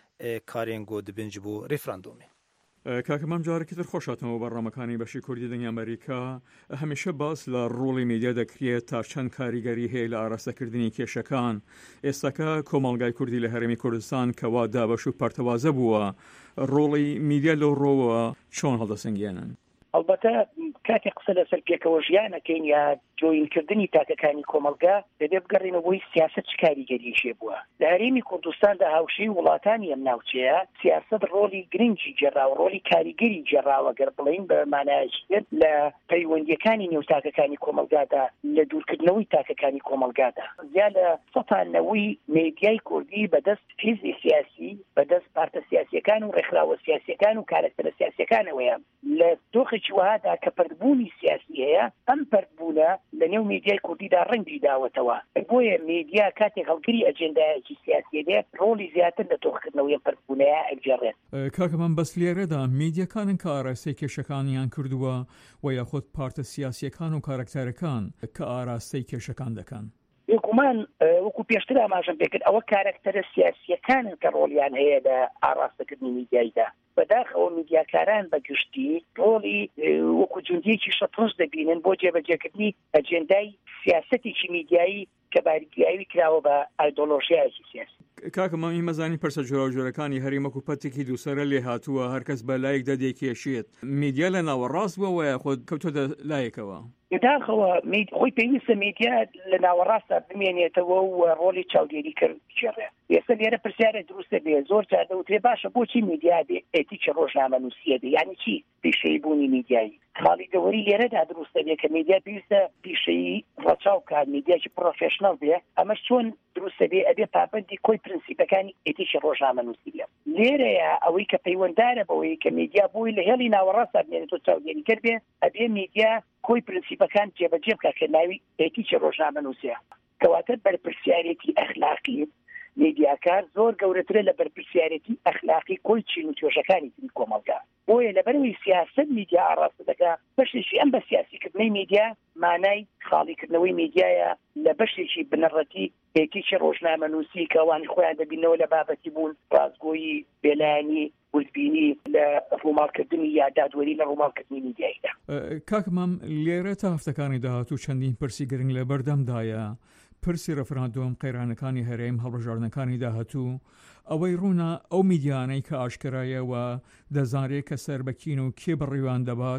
کارێن گۆ دبنج بۆ ڕفراندۆمی. کاکەمام جارێکی تر خۆشاتەوە بەڕامەکانی بەشی کوردی دنیا ئەمریکا هەمیشە باس لە ڕۆڵی میدیا دەکرێت تا چەند کاریگەری هەیە لە ئاراستەکردنی کێشەکان. ئێستاکە کۆمەڵگای کوردی لە هەرێمی کوردستان کەوا دابەش و پەرتەوازە بووە ڕۆڵی میدیا لەو ڕۆوە چۆن هەڵدەسەنگێنن؟ ئەلبەتە کاتێک قسە لەسەر پێکەوە ژیانەکەین یا جۆینکردنی تاکەکانی کۆمەلگا دەبێ بگەڕێنەوەی سیاسەت چ کاریگەریشێ بووە. لە هەرێمی کوردستاندا هاوشەی وڵاتانی ئەم ناوچەیە سیاسەت ڕۆلی گرنگی جێراوە ڕۆلی کاریگەری جێراوە گەر بڵین بە مانایەکیت لە پەیوەندیەکانی نێو تاکەکانی کۆمەلگادا لە دوورکردنەوەی تاکەکانی کۆمەلگادا یا لە سەتانەوەی میدیای کوردی بەدەست حیزبی سیاسی بەدەست پارتە سیاسیەکان و ڕێکخراوە سیاسیەکان و کارەکتەرە سیاسیەکانەوەیە لە دۆخێکی وهادا کە پەردبوونی سیاسی هەیە ئەم پەردبوونە لە نێو میدیای کوردیدا ڕەنگی داوەتەوە بۆیە میدیا کاتێک هەڵگری ئەجێندایەکی سیاسی دێت ڕۆڵی زیاتر لە تۆخکردنەوەی پەردبوونەیە ئەگەڕێت. کاکەمان بەس لێرەدا میدیەکانن کە ئاراستەی کێشەکانیان کردووە و یاخود پارتە سیاسیەکان و کارەکتەرەکان کە ئاراستەی کێشەکان دەکەن. یکومان وەکو پێشتر ئاماژەم پێکرد ئەوە کارەکتەرە سیاسیەکانن کە ڕۆڵیان هەیە لە ئاراستەکردنی میدیایدا. بەداخەوە میدیاکاران بەگشتی ڕۆڵی وەکو جوندیەکی شەترۆز دەبینن بۆ جێبەجێکردنی ئەجێندای سیاسەتێکی میدیایی کە باریگایوی کراوە بە ئایدۆلۆژیایەکی سیاسی. کاکەمام هیمەزانی پرسە جۆرە جۆرەکانی هەرێمە و پەتێکی دووسەرە لێ هاتووە هەرکەس بە لایەک دەدێکێشێت میدیا لە ناوەڕاست بووە و خۆت کەوتۆ لایەکەوە. داخەوە خۆی پێویستە میدیا لە ناوەڕاستە بمێنێتەوە و ڕۆلی چاودێری کرد بچێڕێ. ئێستا لێرە پرسیارە دروستە بێ زۆر جار دەوترێ باشە بۆچی میدیا بێ ئێتیکە ڕۆژنامەنووسیە بێ یعنی چی پیشەیی بوونی میدیایی. خاڵی گەوەری لێرەدا دروستە بێ کە میدیا پێویستە پیشەیی ڕەچاو کات میدیاکی پرۆفێشنەڵ بێ ئەمەش چۆن دروستە بێ ئەبێ پابەندی کۆی پرینسیپەکانی ئێتیکی ڕۆژنامەنووسی بێ. لێرەیە ئەوەی کە پەیوەنددارە بەوەی کە میدیا بووی لە هێڵی ناوەڕاستە بمێنێتەوە چاودێری کرد بێ ئەبێ میدیا کۆی پرینسیپەکان جێبەجێ بکات کە ناوی ئێتیکی ڕۆژنامەنووسیە کەواتە بەرپرسیارەتی ئەخلاقی میدیاکار زۆر گەورەترە لە بەرپرسیارەتی ئەخلاقی کۆی چین و توێژەکانی تری کۆمەلگا. بۆیە لەبەرەوەی سیاست میدیا ئاڕاستە دەکا بەشێکی ئەم بە سیاسیکردنەوەی میدیا مانای خاڵیکردنەوەی میدیایە لە بەشێکی بنەڕەتی ئێتیکی ڕۆژنامەنووسی کە ئەوانی خۆیان دەبینەوە لە بابەتی بوون ڕازگۆیی بێلایانی وردبینی لە ڕووماڵکردنی یا دادوەری لە ڕووماڵکردنی میدیاییدا. کاکمام لێرە تا هەفتەکانی داهاتوو چەندین پرسی گرنگ لە بەردەمدایە پرسی ڕەفراندۆم قەیرانەکانی هەرێم هەڵبژاردنەکانی داهاتوو ئەوەی ڕوونا ئەو میدیانەی کە ئاشکرایەوە دەزانرێت کە سەربەکین و کێ بڕیوان دەبات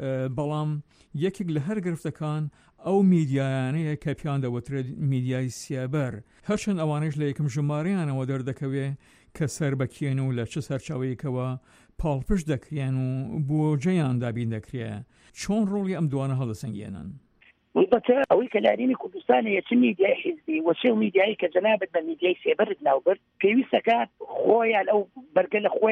بەڵام یەکێک لە هەر گرفتەکان ئەو میدیایانەیە کە پیان دەوترێت میدیای سیابەر هەرچەند ئەوانش لە یەکم ژمارەیانەوە دەردەکەوێ کە سەربەکێن و لە چه سەرچاوەیەکەوە پاڵپشت دەکرێن و بۆ جێیان دابین دەکرێت چۆن ڕۆڵی ئەم دوانە هەڵدەسەنگێنن؟ البته ئەوەی کە لارینی کوردستانە چ میدیای حیزبی و چ میدیایی کە جەنابەت بە میدیای سێبەرت ناوبرد پێویستەکە خۆیان ئەو بەرگە لە خۆیان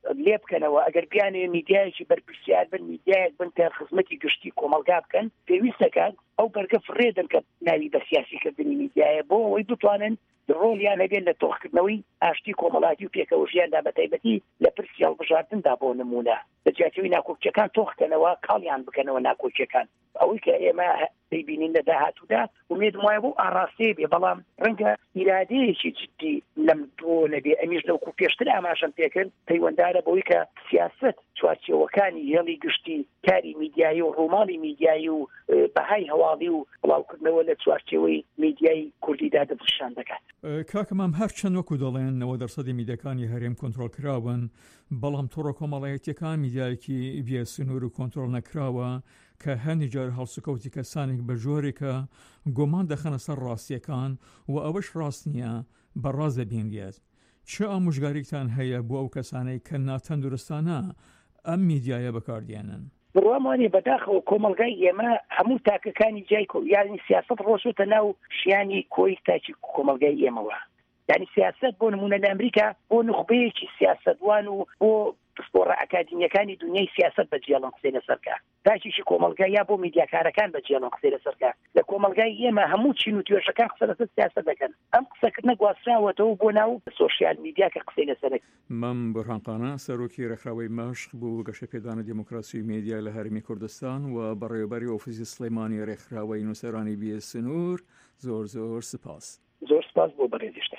لێ بکەنەوە ئەگەر بیانێ میدیایکی بەرپرسیار بن میدیایك بن کە خزمەتی گشتی کۆمەلگا بکەن پێویستەکات ئەو بەرگە فڕێدن کە ناوی بە سیاسیکردنی میدیایە بۆ ئەوەی بتوانن ڕۆڵیان هەبێت لە تۆخکردنەوەی ئاشتی کۆمەڵاتی و پێکەوەژیاندا بە تایبەتی لە پرسی هەڵبژاردندا بۆ نمونە بەجاتەوەی ناکۆکیەکان تۆخکەنەوە کاڵیان بکەنەوە ناکۆکیەکان ئەوەی کە ئێمە دەیبینین لە داهاتوودا ومێدم وایە بۆ ئاڕاستەیە بێ بەڵام ڕەنگە ئیرادەیەکی جدی لەم تۆ نەبێ ئەمیش لەوکو پێشتر ئاماژەم پێکرد پەیوەنددارە بەوەی کە سیاست چوارچێوەکانی هێڵی گشتی کاری میدیایی و ڕۆماڵی میدیایی و بەهای هەواڵی و بڵاوکردنەوە لە چوارچێوەی میدیایی کوردیدا دەبشان دەکات. کاکەمام هەرچەند وەکو دەڵێن نەوە دەرسەدی میدیەکانی هەرێم کۆنتڕۆل کراون بەڵام تۆڕە کۆمەڵایەتیەکان میدیایەکی بێ سنوور و کۆنتڕۆل نەکراوە کە هەندی جار هەڵسوکەوتی کەسانێک بە ژۆرێکە گۆمان دەخەنە سەر ڕاستیەکان و ئەوەش ڕاست نییە بەڕاز دەبینرێت. چه ئامۆژگاریتان هەیە بۆ ئەو کەسانەی کە ناتەندروستانە ئەم میدیایە بەکاردێنن؟ بڕوامانی بەداخەوە کۆمەلگای ئێمە هەموو تاکەکانی جای کۆ یانی سیاست ڕۆژوتە ناو شیانی کۆی تاکی کۆمەلگای ئێمەوە. یعنی سیاست بۆ نمونە لە ئەمریکا بۆ نخبەیەکی سیاستوان و بۆ پسپۆڕە ئەکادیمیەکانی دنیای سیاست بەجێڵن قسەی لەسەرکە تاکیشی کۆمەلگای یا بۆ میدیاکارەکان بەجێڵن قسەی لەسەرکە لە کۆمەلگای ئێمە هەموو چین و توێژەکان قسە لەسەر سیاست دەکەن ئەم قسەکردنە گواستراوەتەوە بۆ ناو سۆشیال میدیا کە قسەی لەسەرک. مەم بورهانقانە سەرۆکی ڕێکخراوەی مەشق بوو گەشە پێدانە دیموکراسی و میدیا لە هەرمی کوردستان و بەڕێوەبەری ئۆفیسی سلەیمانی ڕێکخراوەی نووسەرانی بێ سنوور زۆر زۆر سپاس. زۆر سپاس بۆ بەڕێزیشتە.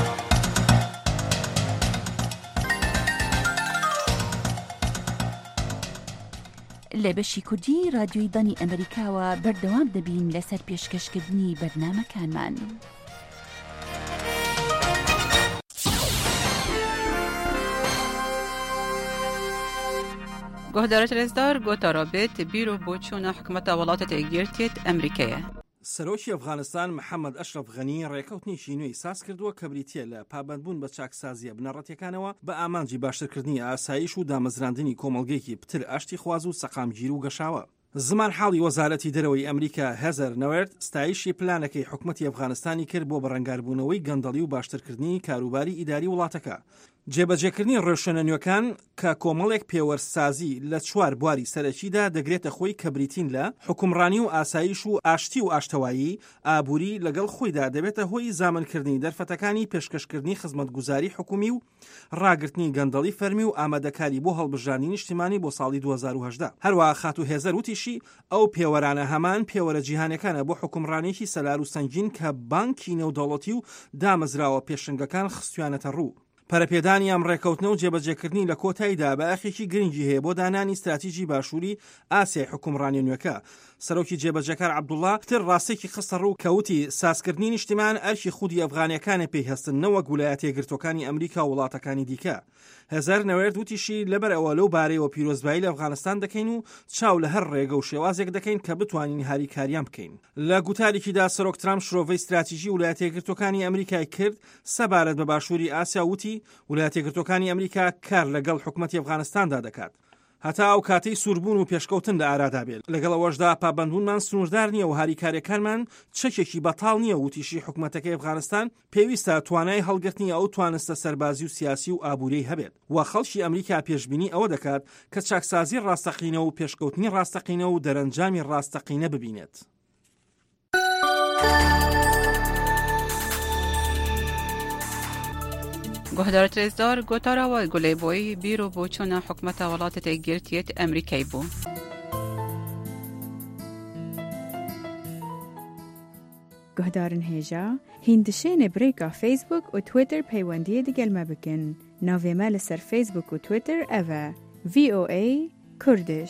لە بەشی کوردی رادیۆی دانی ئەمریکاوە بەردەوام دەبین لەسەر پێشکەشکردنی بەرنامەکانمان. گۆهدارە ترێزدار گۆتارابێت بیرۆ بۆ چوونە حکومەتە وڵاتە تێگیرتێت ئەمریکایە. سەرۆکی ئەفغانستان محەممەد ئەشرەف غەنی ڕێکەوتنیشی نوێی ساز کردووە کە بریتە لە پابندبوون بە چاکسازیە بنەڕەتیەکانەوە بە ئامانجی باشترکردنی ئاسایش و دامەزراندنی کۆمەڵگەیەکی پتر ئاشتی خواز و سەقامگیر و گەشاوە. زمان حاڵی وەزارەتی دەرەوەی ئەمریکا هەزەر نەوێرد ستایشی پلانەکەی حکومەتی ئەفغانستانی کرد بۆ بەڕەنگاربوونەوەی گەندەڵی و باشترکردنی کاروباری ئیداری وڵاتەکە. جێبەجێکردنی ڕێشەنە کە کۆمەڵێک پێوەرسازی لە چوار بواری سەرەکیدا دەگرێتە خۆی کە بریتین لە حکومڕانی و ئاسایش و ئاشتی و ئاشتەوایی ئابووری لەگەڵ خۆیدا دەبێتە هۆی زامنکردنی دەرفەتەکانی پێشکەشکردنی خزمەتگوزاری حکومی و ڕاگررتنی گەندەڵی فەرمی و ئامادەکاری بۆ هەڵبژانی نیشتیمانی بۆ ساڵی دوو هەزار و هەژدە. هەروە خات و هێزەر وتیشی ئەو پێوەرانە هەمان پێوەرە جیهانەکانە بۆ حکومڕانێکی سەلار و سەنگین کە بانکی نێودەوڵەتی و دامەزراوە پێشنگەکان خستویانەتە ڕوو. پەرەپێدانی ئەم ڕێکەوتنە و جێبەجێکردنی لە کۆتاییدا بە ئەخێکی گرنگی هەیە بۆ دانانی استراتیژی باشووری ئاسیای حکومڕانی نوێکە. سەرۆکی جێبەجەکار عەبدوڵڵا پتر ڕاستێکی خستە ڕوو کەوتی سازکردنی نیشتیمان ئەرکی خودی ئەفغانیەکانە پێی هەستنەوە ویلایەتە یەکگرتوەکانی ئەمریکا و وڵاتەکانی دیکە. هەزار نەوێرد وتیشی لەبەر ئەوە لەو بارەیەوە پیرۆزبایی لە ئەفغانستان دەکەین و چاو لە هەر ڕێگە و شێوازێک دەکەین کە بتوانین هاریکاریان بکەین. لە گوتارێکیدا سەرۆک ترامپ شرۆڤەی استراتیژی ویلایەتە یەکگرتوەکانی ئەمریکای کرد سەبارەت بە باشووری ئاسیا وتی ویلایەتە یەکگرتوەکانی ئەمریکا کار لەگەڵ حکومەتی ئەفغانستاندا دەکات. هەتا ئەو کاتەی سووربوون و پێشکەوتن لە ئارادا بێت. لەگەڵەوەشدا پابندبوونمان سنووردار نییە و هاریکاریەکانمان چەکێکی بەتاڵ نییە وتیشی حکومەتەکەی ئەفغانستان پێویستە توانای هەڵگرتنی ئەو توانستە سەربازی و سیاسی و ئابوورەی هەبێت. و خەڵکی ئەمریکا پێشبینی ئەوە دەکات کە چاکسازی ڕاستەقینە و پێشکەوتنی ڕاستەقینە و دەرەنجامی ڕاستەقینە ببینێت. گۆهدارە ترێزدار گۆتاراوە گولەیبۆی بیرۆ بۆ چوونە حکومەتە وڵاتە تێگیرتێت ئەمریکای بوو. گۆهدارن هێژا هیندشێنە برێکا فیسبوک و تویتر پەیوەندیە دیگەلمە بکەن. ناوێمە لەسەر فیسبوک و تویتر ئەڤە ڤی ئۆ ئەی کوردش.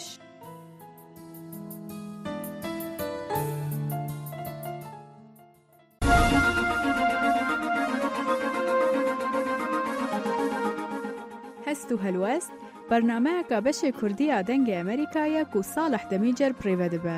هەست و هەلوەست بەرنامەیەکە بەشێ کوردیە دەنگی ئەمریکایە و ساڵح دەمیجەر پڕێوە دەبە.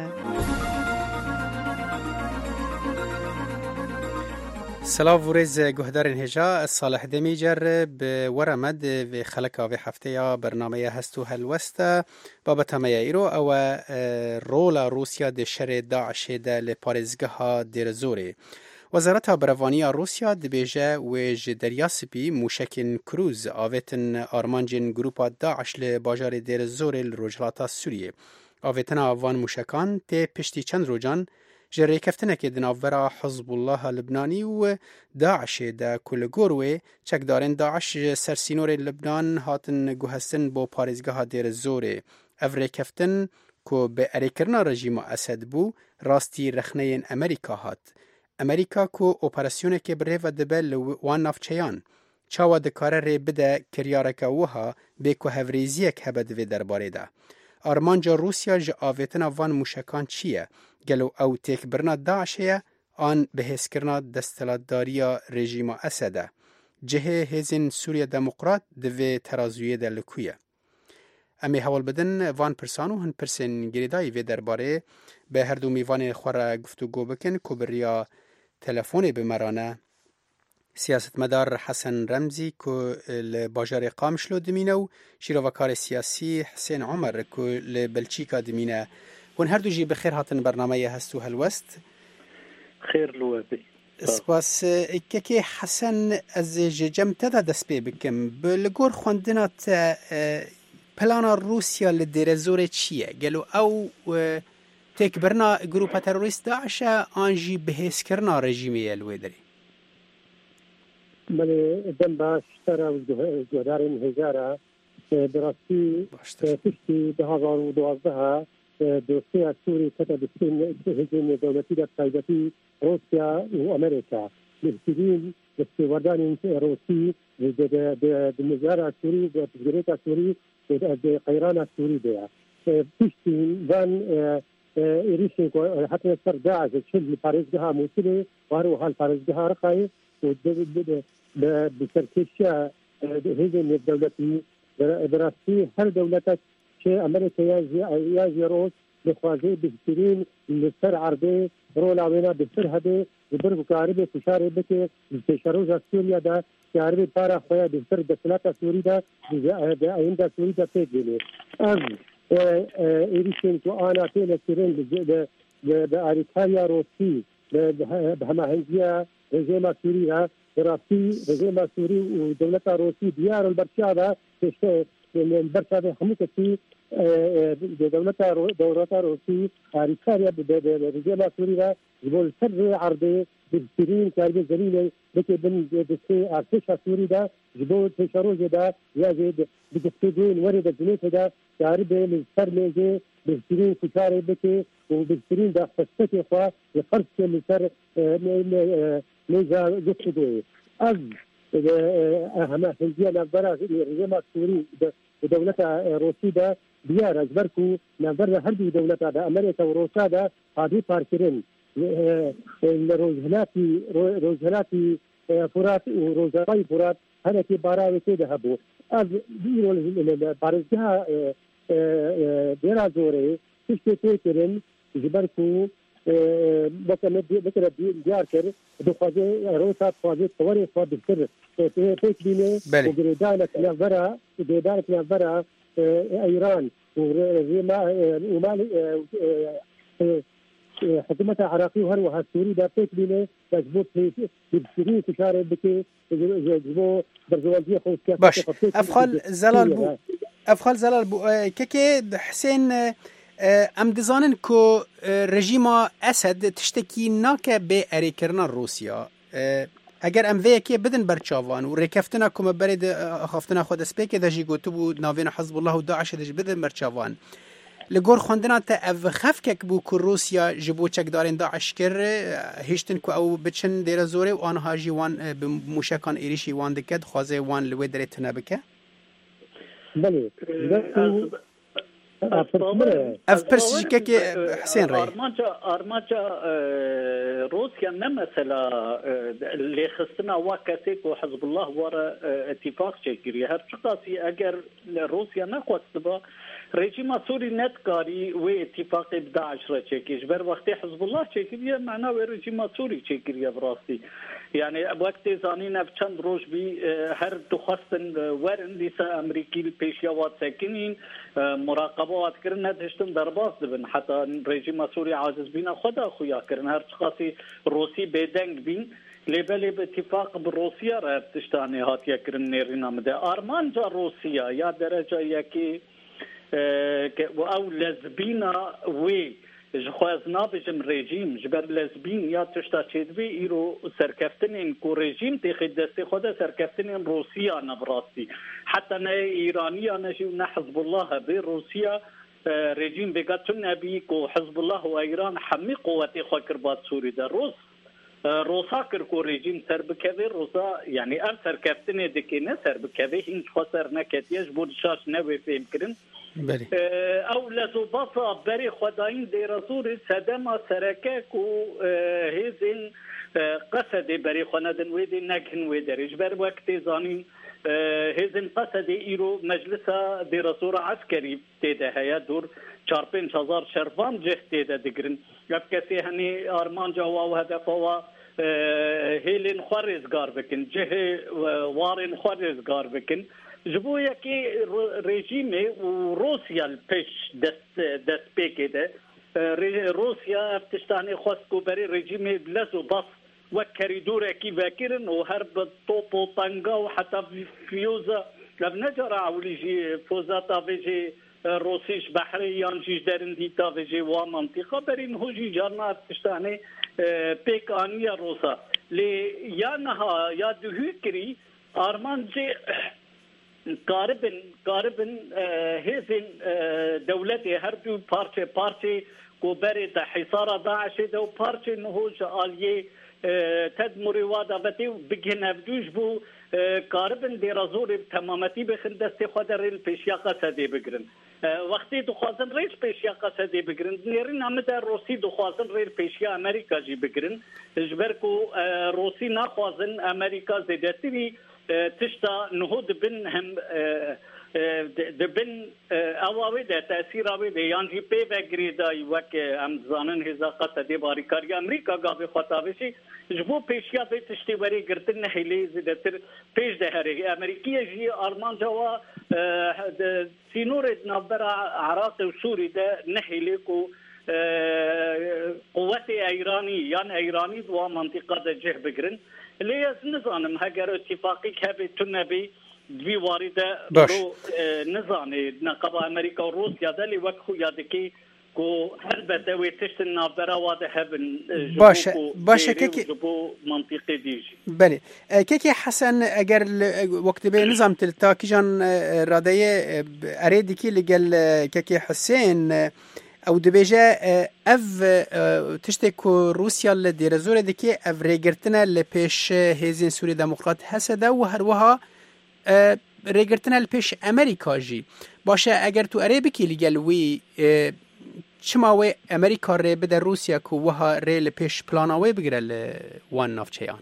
سلااو ورێز گوهدارن هێژا ساڵح دەمیجەر بوەرەمەد vê xeleka vê hefteya bernameya hest û helwest e babetemeya îro ew e rola Rûsya di şerê Daişê de li parêzgeha Dêrezorê. وزارت بروانی روسیا دبیجه و جدریا سپی موشکین کروز آویتن آرمانجین گروپا داعش لباجار دیر زور الروجلاتا سوریه. آویتن آوان موشکان تی پشتی چند روجان جره کفتنه که دناورا حزب الله لبنانی و داعش دا کلگوروی چک دارن داعش سرسینور لبنان هاتن گوهستن با پارزگاه دیر زوره. افره کفتن که به اریکرنا رژیم اسد بو راستی رخنه امریکا هات. امریکا که اپراسیونه که بره و دبل وان نافچیان چاوا دکاره ری بده کریارکه وها به که هفریزیک هبد وی درباره ده. آرمانجا روسیا جا آویتنا وان موشکان چیه؟ گلو او تیک برنا داعشه آن به حسکرنا دستلاتداریا رژیم اسده. جهه هزین سوریا دموقرات دوی ترازویه ده لکویه. امی حوال بدن وان پرسانو هن پرسن گریدای وی درباره به هر دو میوان خوره گفتگو بکن که بریا تلفونی بمرانه سیاستمدار حسن رمزی که لباجار قامشلو دمینه و شیروکار سیاسی حسین عمر که لبلچیکا دمینه. ون هر دو جی بخیر هاتن برنامه هستو هلوست. خیر لوابی. سپاس که حسن از جم تدا دست پی بکم بلگور خوندنات پلانا روسیا لدیر زور چیه؟ گلو او تک برنا گروپا تروریست داعش آنجی بحث کرنا رژیمی الوی داری؟ بله دم باش ترا و جهدارین هزاره دراستی پشتی ده هزار و دوازده دوستی سوری کتا بسین هجم دولتی در تایبتی روسیا و امریکا بسیدین بسیوردان روسی به مزار سوری به تجریت سوری به قیران سوری بیا پشتی وان ایریشی که حتی سر داعش چند پارزگاه موسیله وارو حال پارزگاه رقای و بسرکشی هجم دولتی دراستی هر دولت که امریکا یا روس بخوازی بهترین لسر عربی رولاوینا بهتر هده بر بکاری فشار بکه تشروج سوریا دا که عربی پارا خویا بهتر دستلات سوری دا به آینده سوری دا پیگیلی از ایریشن که آنا پیل سرین به آریکاریا روسی به هماهنگی رژیم سوری ها دراستی رژیم سوری و دولت روسی دیار البرشاده تشته البرشاده همه کسی دولت دولت روسی آریکاریا به رژیم سوری را جبول سر عربی بهترین کاری زمینه بکه بن دسته ارتش سوری دا جبول تشروج دا یا زید بگفتگوین ورد جنیت دا عربی سر میزه بهترین فشار بکه و بهترین دا خصوصی خواه فرض که لسر میزه گفتگوی از همه هنجیه نبرا رژیم سوری دولت روسی دا بیار از برکو نبرا هر دو دولت دا امریکا و روسا دا حادی پارکرین روزهلاتی روزهلاتی فرات و روزهای فرات هنکی باراوی که ده بو از دیرو بارزگاه دیرا زوره کشتی پیکرین جبرکو بکنه بکنه دیار کرد دخوازه روسا خوازه توری خواه بکر پیک بینه و گریدانت نورا گریدانت نورا ایران و مال حكومة عراقي وهروها السوري دا بيت بينه تجبوت بسوري تشارع بكي تجبو برزوالدية خوصية باش أفخال زلال بو أفخال زلال بو كيكي حسين ام دزانن كو رژیم اسد تشتكي ناكه به اریکرنا روسیا اگر ام وی کی بدن برچاوان و رکفتنا کوم برید خفتنا خود سپیک دجی گوتو بو ناوین حزب الله و داعش دج بدن برچاوان لگور خوندنا تا اف خفکک بو که روسیا جبو چک دارین داعش کر هشتن که او بچن دیر زوره و آنها جیوان بموشکان ایریشی وان دکد خوازه وان لوی داره تنبکه؟ بله اف پرسیش که حسین رای آرمانجا آرمانجا روسیا نه مثلا اللي خصنا وقتك وحزب الله ورا اتفاق شكري هر شخصي اگر روسيا نخواست با رژیم سوری نتکاری و اتفاق داعش را چکیش بر وقتی حزب الله چکیه معنا و رژیم سوری چکیه براستی یعنی وقتی زانی نف چند روز بی هر دو خواستن ورن لیسا امریکی پیشیوات سکنین مراقبات کردن نداشتن درباز دبن حتی رژیم سوری عاجز بین خدا خویا کردن هر چقاسی روسی بدنگ بین لیبلی به اتفاق به روسیا را تشتانی هاتیا کردن نیرین آمده آرمان جا روسیا یا درجه یکی و او لزبینا وی جخواز نابجم رژیم جبر لزبین یا تشتا چیدوی ایرو سرکفتنین کو رژیم تیخی دستی خود سرکفتنین روسیا نبراستی حتی نه ایرانی نشو نه حزب الله به روسیا رژیم بگاتون نبی کو حزب الله و ایران حمی قوتی خوا کربات سوری در روس روسا کر کو رژیم سر بکوی روسا یعنی ام سرکفتنی دکی نه سر بکوی هنچ خسر نکتیش بود شاش نوی فهم کرن او لزوباطا بري خداين دي رسول سدما سركاك هيزن قصد بري خندن ويدي نكن ويدرج بر وقت زانين هيزن قصد ايرو مجلسا دي رسول عسكري تيدا هيا دور چارپنج هزار شرفان جه تيدا دگرن يب كسي هني ارمان جوا و هدف و هيلين خورزگار بكن جه وارن خورزگار بكن جبویا که رژیم روسیا پیش دست دست پیکیده روسیا افتشتانی خواست کو بری رژیم لزو بس و کریدور کی وکرن و هر توپ و طنگا و حتی فیوزا لبنجر عولیجی فوزاتا ویجی روسیش بحری یانجیش درن دیتا ویجی و منطقه برین هوجی جارنا افتشتانی پیک آنیا روسا لی یا نها یا دوهی کری آرمان جی قاربن قاربن هذين دولتي هردو بارتي بارتي كوبري حصار داعش دو بارتي نهوج آلية تدمري وادابتي بجهن أبدوش بو قاربن دي رازوري تمامتي بخندستي خدر البيشياقة سدي بقرن وقتی دخوازن ریل پیشیا قصدی بگرن نیرین آمده روسی دخوازن ریل پیشیا امریکا جی بگرن جبر کو روسی نخوازن امریکا زیدتی تشتا نهود بن هم دبن اواوی ده تأثیر آوی ده یانجی پی بگری دای وک ام زانن هزا قصدی باری کاری امریکا گاوی خطابشی جبو پیشیا به تشتی وری گرتن نهیلی زیدتر پیش ده هری امریکی جی آلمان جوا سینور نابر عراق و سوری ده نهیلی کو قوت ایرانی یان ایرانی دوا منطقه ده جه بگرن لیز نزانم هگر اتفاقی که به تنبی دوی وارده رو نزانه نقبه امریکا و روسیا ده لی وقت خویاده که کو البته وی تشت نابر واده هبن باشه باشه که جبو منطقه دیجی بله که که حسن اگر وقت به نظام تلتاکی جان رادیه اریدی که لگل که که حسین او دبیجه اف تشتی که روسیا لدیرزور دکی اف ریگرتنه لپیش هیزین سوری دموکرات هسته و هر وها ریگرتنه لپیش امریکا جی باشه اگر تو اری بکی لگل وی چما وی امریکا ری بده روسیا که وها ری لپیش پلاناوی بگره لوان نافچهان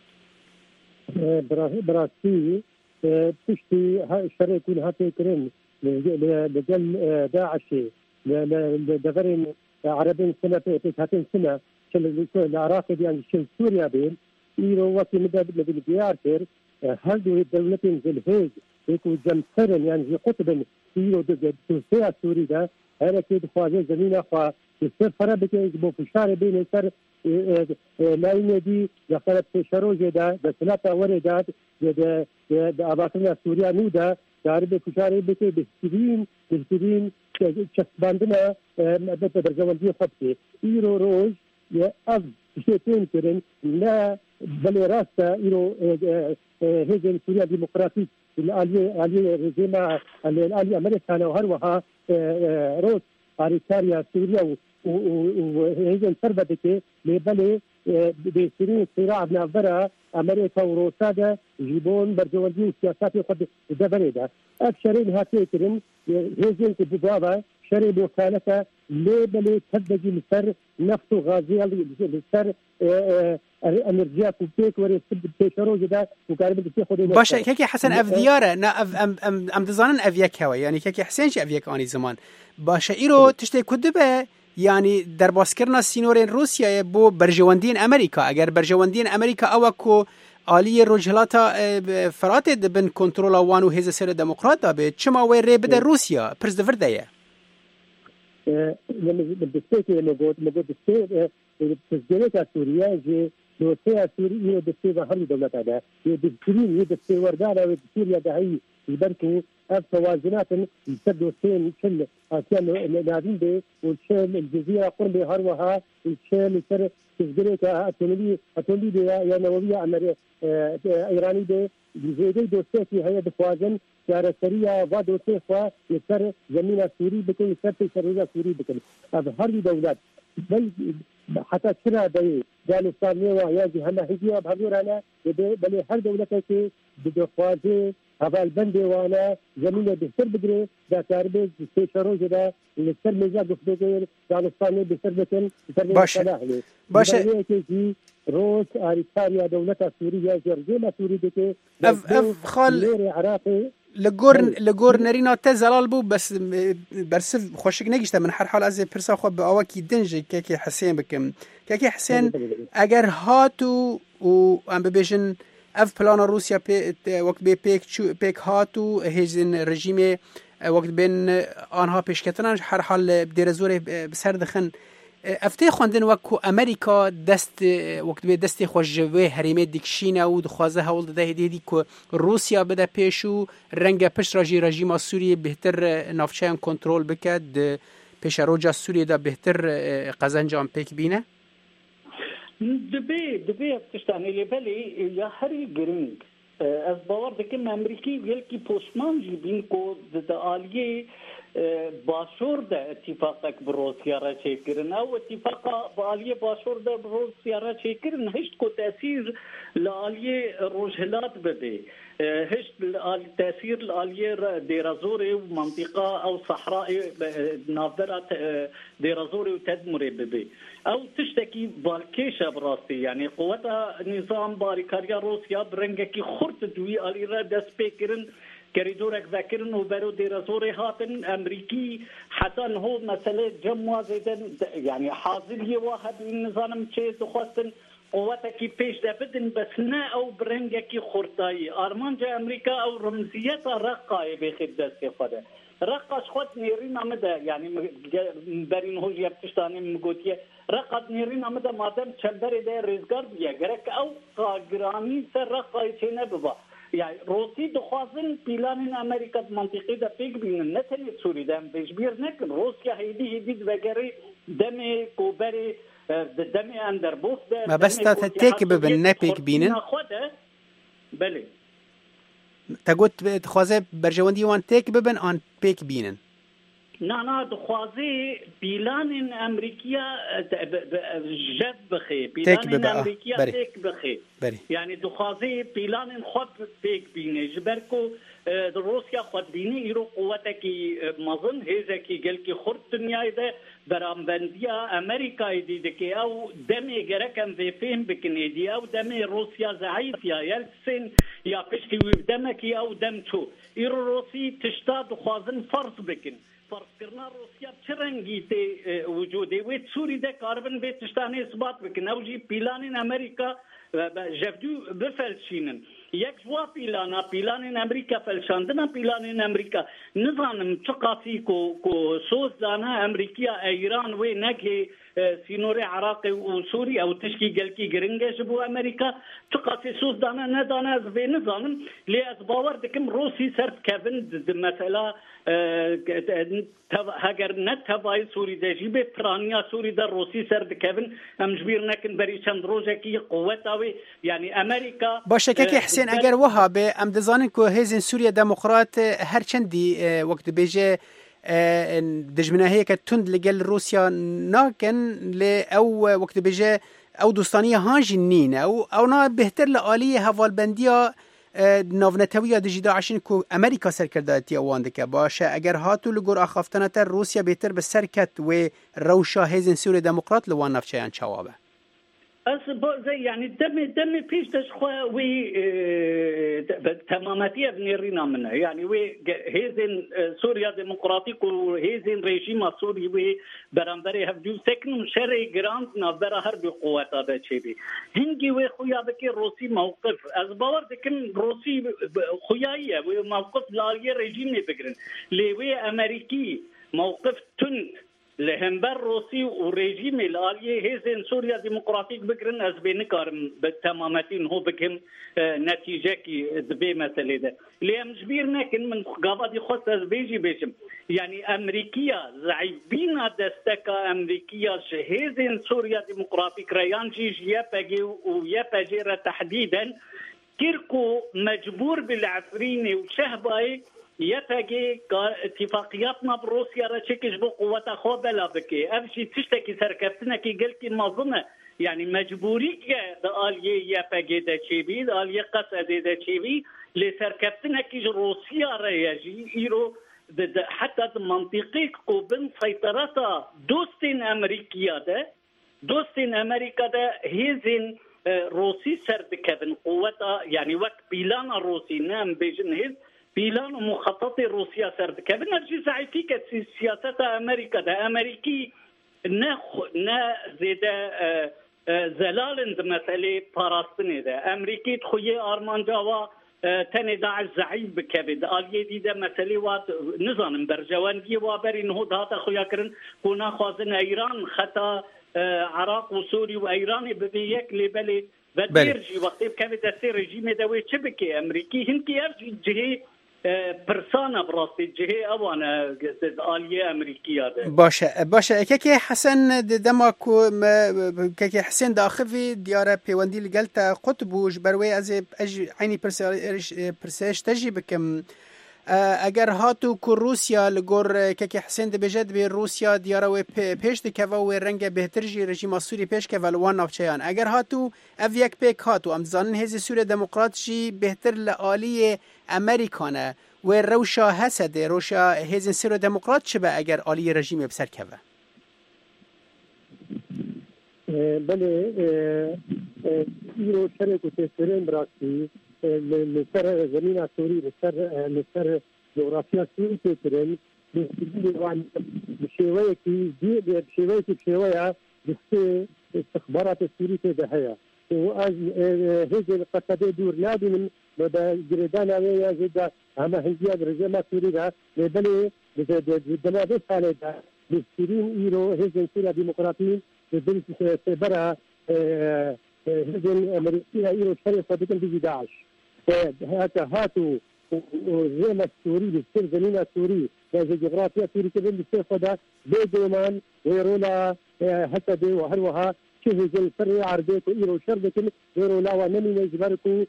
براستی تشتی شرکون هاتی کرن لگل داعشی لدغرين عربين سنة هاتين سنة شل العراق يعني شل سوريا بين إيرو وقت مدة بالديارتر هل دو الدولتين زي الهيج يكو جمسرن يعني في قطب إيرو دوسيا سوري ده هذا كده خوازي زمينة خوا يصير فرابك يجبو في الشارع بين يصير لاين دي دخلت في شروجة ده بسلاطة وردات ده ده أباطنا سوريا نودا دارب في الشارع بكي بهترين بهترين چسباندنا به برجواندی خبتی ایرو روز یا از شیطان کرن نه ولی راست ایرو هیچ سوریا دموکراتیک العالی العالی رژیم العالی امریکا و هر وها روز آریکاریا سوریا و و هیچ سربته که لیبلی بسیاری صراع نافذه امریکا و روسا ده جیبون برجواندی سیاسی خود دبریده اکثرین هاتی کرن هزين كبوابا شري وكالته ليبلي تبدي لسر نفط غازي لسر انرژیا کو پێک وەرە پێشەڕۆژدا وکاربن پێ خۆی باشە کێکی حەسەن ئەف دیارە نا ئەم دەزانن ئەڤەکەوە یعنی کێکی حسێنشی ئەڤەکانی زمان باشە ئیرۆ تشتێک کو دبێ یعنی دەرباسکردنا سینۆرên رووسایە بۆ بەرژەوەندین ئەمریکا ئەگەر بەرژەوەندین ئەمریکا ئەوە کۆ ئالیە ڕۆژهڵاتە فەراتێ دەبن کۆنتترۆلا وان و هێزە سەرە دەموکراتدا بێت چما وێ ڕێ بدە رووسیا پرس دەڤردەیە دەستێکی لەگۆت لەگۆ دەستێ پرسگەرێکا سووریا ژێ دۆسەیە سووری دەستێ بە هەمی دەوڵەتەدا دەستگرین یە دەستێ وەردانە سووریا داهایی بەرکە ئەف تەوازناتن سەر دۆسێن چل ئاسیا ناوین بێ و چل الجزیرە قڕ بێ هەروەها چل سەر پرسگەرێکە ئەتۆمبیلی ئەتۆمبیل یا نەوەویە ئەیرانی بێ زێدەی دۆستێکی هەیە دخوازن چارەسەریە وا دۆسێ خوا لەسەر زەمینە سووری بکەن لەسەر پێشەڕۆژە سووری بکەن ئەف هەردوو دەوڵەت بل حتى كنا داي دانستان نوا ياجي هما هجيا بهذورانا بل هر دولتك بدخوازي هذا البند وانا زمينه بسر بدري دا تاربز استشارو جدا لسر ميزا گفتگو دانستان بسر بكن باشه باشه روس اريتاريا دولة سوريا جرجينا سوري دكه اف اف خال عراقي لگور لگور نرینا ته زلال بو بس برسف خوشک نگیشته من هر حال از پرسا خو به اواکی دنج که حسین بکم که حسین اگر هاتو و ام ببیشن اف پلان روسیا وقت به پیک پیک هاتو هیزن رژیم وقت بین آنها پیشکتنان هر حال بدیر زور بسر دخن افته خوندن وکو امریکا دست وقت به دست خوشوه حریمه دیکشینه و دخوازه هول ده هدی که روسیا بده پیشو رنگ پشت راجی رژیم سوریه بهتر نافچهان کنترل بکد پیش روجا سوریه ده بهتر قزنجان پیک بینه دبی دبی افتشتانی لیبلی یا هری گرینگ از باور دکم امریکی یلکی پوسمان جی بین کو ده آلیه باشور ده اتفاقك بروسيا را چیکرن او اتفاق باليه باشور ده بروسيا را چیکرن هشت کو تاثیر لاليه روجهلات بده هشت تاثیر لاليه ديرازوري ومنطقه او صحراء نافذرات ديرازوري وتدمري بده او تشتكي بالكيشه براسي يعني قوتها نظام باريكاريا روسيا برنگكي خرط دوي اليرا دس بكرن كريدورك ذاكرن وبرو ديرازوري هاتن امريكي حتى هو مسألة جمع زيدن يعني حاضر واحد النظام تشيز وخاصة قوتك بيش دابدن بس نا او برنجكي خرطاي ارمانجا امريكا او رمزيتها رقاي بخدة استفادة رقاش خد نيرين عمدا يعني برين هو يبتشتاني مقوتيه رقد نيرين عمدا مادام چندر ده رزگار بيا گرك او قاگراني سر رقاي چه نببا يعني روسي دخوازن بلان امريكا منطقي ده بيك بين نتني سوري ده بيجبير نكن روسيا هيدي هيدي وغيري دمي كوبري دمي اندر بوف ده ما بس تتيك ببن نبيك بينن بله تقول دخوازه برجواندي وان تيك ببن ان بيك بينن نا نا دخوازي بلان امريكيا جد بخي بلان امريكيا تيك بخي يعني دخوازي بلان خود بيك بينه جبركو روسيا خود بينه يرو قوتك مظن هيزكي قالكي خرط دنيا ده برامبنديا امريكا دي دكي او دمي جركم في فين بكنيدي او دمي روسيا ضعيف يا يلسن يا بشكي دمكي او دمتو يرو روسي تشتاد خوازن فرض بكن فرض کرنا روسیا چرنگی ته وجوده و سوری ده کاربن به تشتانه اثبات بکن او جی پیلان امریکا جفدو بفلشینن یک جوا پیلانا پیلان امریکا فلشاندنا پیلان امریکا نظام چقاسی کو کو سوز دانا امریکا ایران و نگه سینور عراق و سوري او تشكي قالكي جرينجاش بو امريكا تقاسي سوز دانا ندانا في نظام لي باور دكم روسي سرت كافن مساله هاجر نت هاي سوري دجيبه فرانيا سوري دا روسي سرت كافن ام جبير نكن بري چند روزكي قوتاوي يعني امريكا باشه كي حسين اگر وهاب ام دزانن كو هيزن سوريا ديمقراط هر چندي وقت بيجي دجمنا هيك تند لقل روسيا ناكن ل او وقت بيجي او دوستانيه هاجنين او او نا بهتر لآليه هوالبنديه نافنتويه دجي داعشين كو امريكا سركرداتي اوان دكه باشه اگر هاتو لگور اخافتنه روسيا بهتر بسركت و روشا هيزن سوريا ديمقراط لوان نفچيان چوابه أس زي يعني دم دم فيش تشخوا وي تماماتية بنيرينا منها يعني وي هيزن سوريا ديمقراطيك وهيزن ريجيم سوري وي برانبري هفجو سكن شرعي جراند نبرا هر بقوات هذا شيء هنجي وي خويا بكي روسي موقف از باور دكن روسي خوياية وي موقف لالي ريجيم بقرن لوي أمريكي موقف تند لهمبر روسي وريجيم الآلية هيزن سوريا ديمقراطيك بكرن از بينكارم بالتمامتين هو بكم نتيجة كي دبي مسألة ده اللي مجبير ناكن من قابة دي خص از بيجي بيجم يعني أمريكية زعيبين دستكا أمريكية هيزن سوريا ديمقراطيك ريان جيج يباجي ويباجيرة تحديدا كيركو مجبور بالعفريني وشهباي يتاجي اتفاقياتنا بروسيا رشكش بقوة خو بلا بكي أبشي تشتكي سركبتنا كي قلتي منظمة يعني مجبوري دالية يتاجي دا شيبي دالية قصد دا شيبي لسركبتنا كي روسيا رياجي إيرو حتى منطقي قوبن سيطرتها دوستين أمريكية دا دوستين أمريكا دا هيزن روسي سردكبن قوة يعني وقت بيلان الروسي نام بيجن هيز بيلان ومخطط روسيا سرد كابن نرجع زعيفيك سياسة أمريكا ده أمريكي نا نا زيدا زلال عند مسألة فلسطين ده أمريكي تخوي أرمان جوا تاني داعش زعيف بكبد آلية دي ده مسألة وات نظام برجوان دي وابر إنه ده تخويا كرن كنا خوازن إيران خطا عراق وسوري وإيران ببيك لبلد بديرجي وقت بكبد السير رجيم دوي شبكي أمريكي هنكي أرجي جهي برسانة براسي جهي أوانا آلية أمريكية ده. باشه باشه كيكي حسن دماكو كيكي حسن داخفي ديارة بيواندي لقلتا قطبوش بروي أزي أجي عيني برسيش تجي بكم اگر هاتو کو روسیا لگور که حسین دبجد به روسیا دیاره و پیش دکوا و رنگ بهتر جی رژیم سوری پیش که ولوان نافچیان اگر هاتو اف یک پیک هاتو امزان هز سوری دموکرات جی بهتر لآلی امریکانه و روشا حسد روشا هز سوری دموکرات چبه اگر آلی رژیم بسر کوا بله ایرو شرک و تسرین براسی لسر زمین سوری لسر لسر جغرافیا سوری تسرین بشیوه کی بشیوه کی بشیوه بس استخبارات سوری تدهیا و از هیچ قصد دور نابی من بدا جردان اویا جدا همه هندیا رژیم سوری را بله دماغ ساله دا بسیرین ایرو هیچ سوری دموکراتی بدل برا هزن أمريكية إيرو شريف فبكن بيجي داعش هاتا هاتو زيما السوري بيصير زمينا السوري لازم جغرافيا سوري كذا بيصير فدا بيجومان ويرولا حتى دي وهروها شوف زي الفرع عربيت وإيرو شربكن ويرولا ونمي نجبركو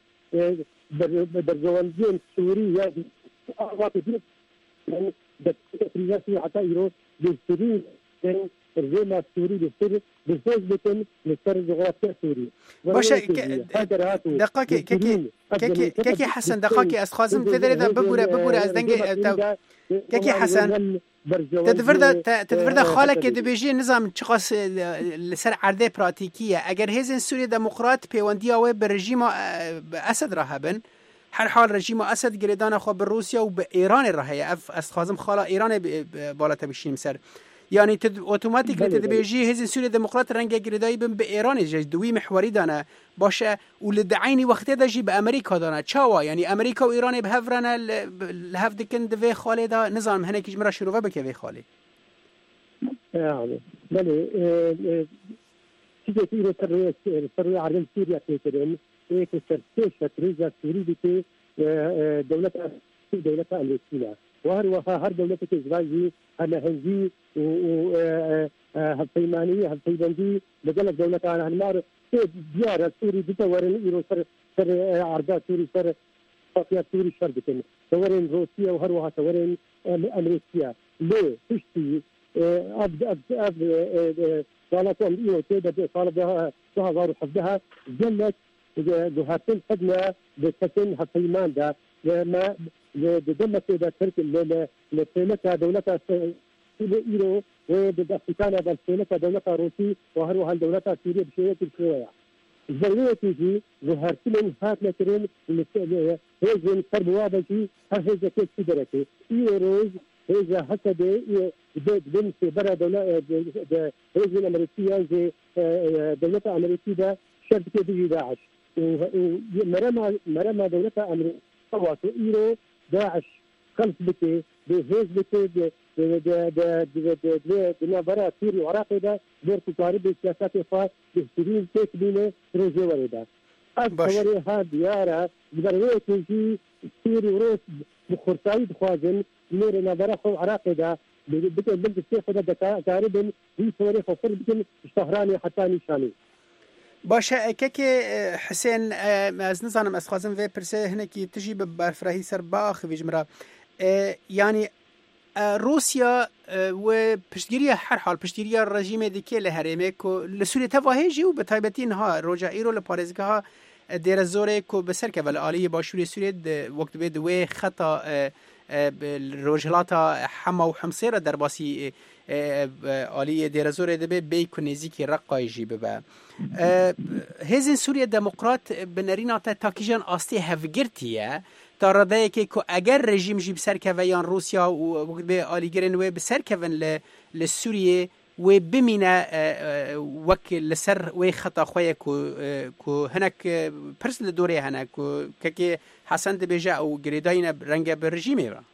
برجوانجين سوري يعني أعواطي بيك يعني بتفريجاتي حتى إيرو بيصيرين الرجيم السوري بيصير بيصير بيكون لسر جغرافيا سوري باشه دقيقة كيكي كيكي كيكي حسن دقيقة أستخدم تدري إذا ببورة ببورة أزدنجي كيكي حسن تدفرد تدفرد خالك دبيجي نظام شخص لسر عرضة براتيكية أجر هزن سوريا ديمقراط بيوانديا وبرجيم أسد رهبن هر حال رژیم اسد گریدان خو به روسیا و به ایران راهی اف استخدام خالا ایران بالا تبشیم سر يعني تد اوتوماتيك لتدبيجي هزي سوريا ديمقراط رنگ گردایی بم به ایران جای دوی محوری دانه باشه ولدعيني وقت دجي بامريكا دانه چاوا يعني امريكا و ایران به هفرنا لهف دکن دوی خاله دا نظام هنه مرا شروع بك وی خاله يعني بله تيجي تيجي تروي تروي عرض سوريا كده ايه ترتيش تريزا سوري بك دولة دولة امريكيه وهر هر دولة إسرائيل أنا هنجي و هالفيمانية هالفيبندي بدل الدولة أنا هنمار ديار سوري بتورين إيرو سر سر عرضات سوري سر صفيات سوري شربتين تورين روسيا وهروها تورين أمريكية ليه تشتي أب أب أب قالتهم إيرو كده قال بها بها ظهر حفظها جلت جهاتين خدمة بتكن هالفيمان ده ما بدمة كده ترك لسينك دولة إيرو وبدأ فتانا بالسينك دولة روسي وهروها الدولة السورية بشوية بشوية ضرورتي ظهرتلن هات لكرين هيزن تربوابتي هذا كيف دركي يروز هذا حسب بدأت بنت برا دولة هيزن أمريكية زي دولة أمريكية شركة بيجي داعش ومرمى مرمى دولة أمريكية واتو إيرو داعش خلف بكي بهيز بكي دنیا برای سوری عراقی دا بر کاری سیاست فا بهترین تکبینه روزه وریده. از خبری ها دیاره برای اینکه سوری و روز بخورتایی بخوازن نور نبره خو عراقی دا بکن بنت سی خدا دکاری بن هی سوری خوفر بکن شهرانی حتی نشانی. باشه که حسین از نظرم از خوازم و پرسه هنه که تجی به برفراهی سر باخ ویجمرا یعنی روسيا وبشتگیری هر حال پشتگیری رژیم دیگه لهرمه کو لسوریه تواهجی و بتایبتین ها روجا ایرو لپارزگاه ها دیر زوره کو بسر که ولی آلی باشوری سوریه وقت بید و خطا روجلاتا حما و حمصیر در باسی آلی دیر زوره دبه بی کنیزی که رقایجی ببه هزین سوریه دموکرات بنرینا تا تاکیجان آستی هفگرتیه تا ردایی که اگر رژیم جی بسر که ویان روسیا و وقت به آلیگرین و بسر که ون لسوریه و بمینه وک لسر و خطا خواه که هنک پرس لدوره هنک که حسن دبیجه او گریداین رنگ به رژیمه را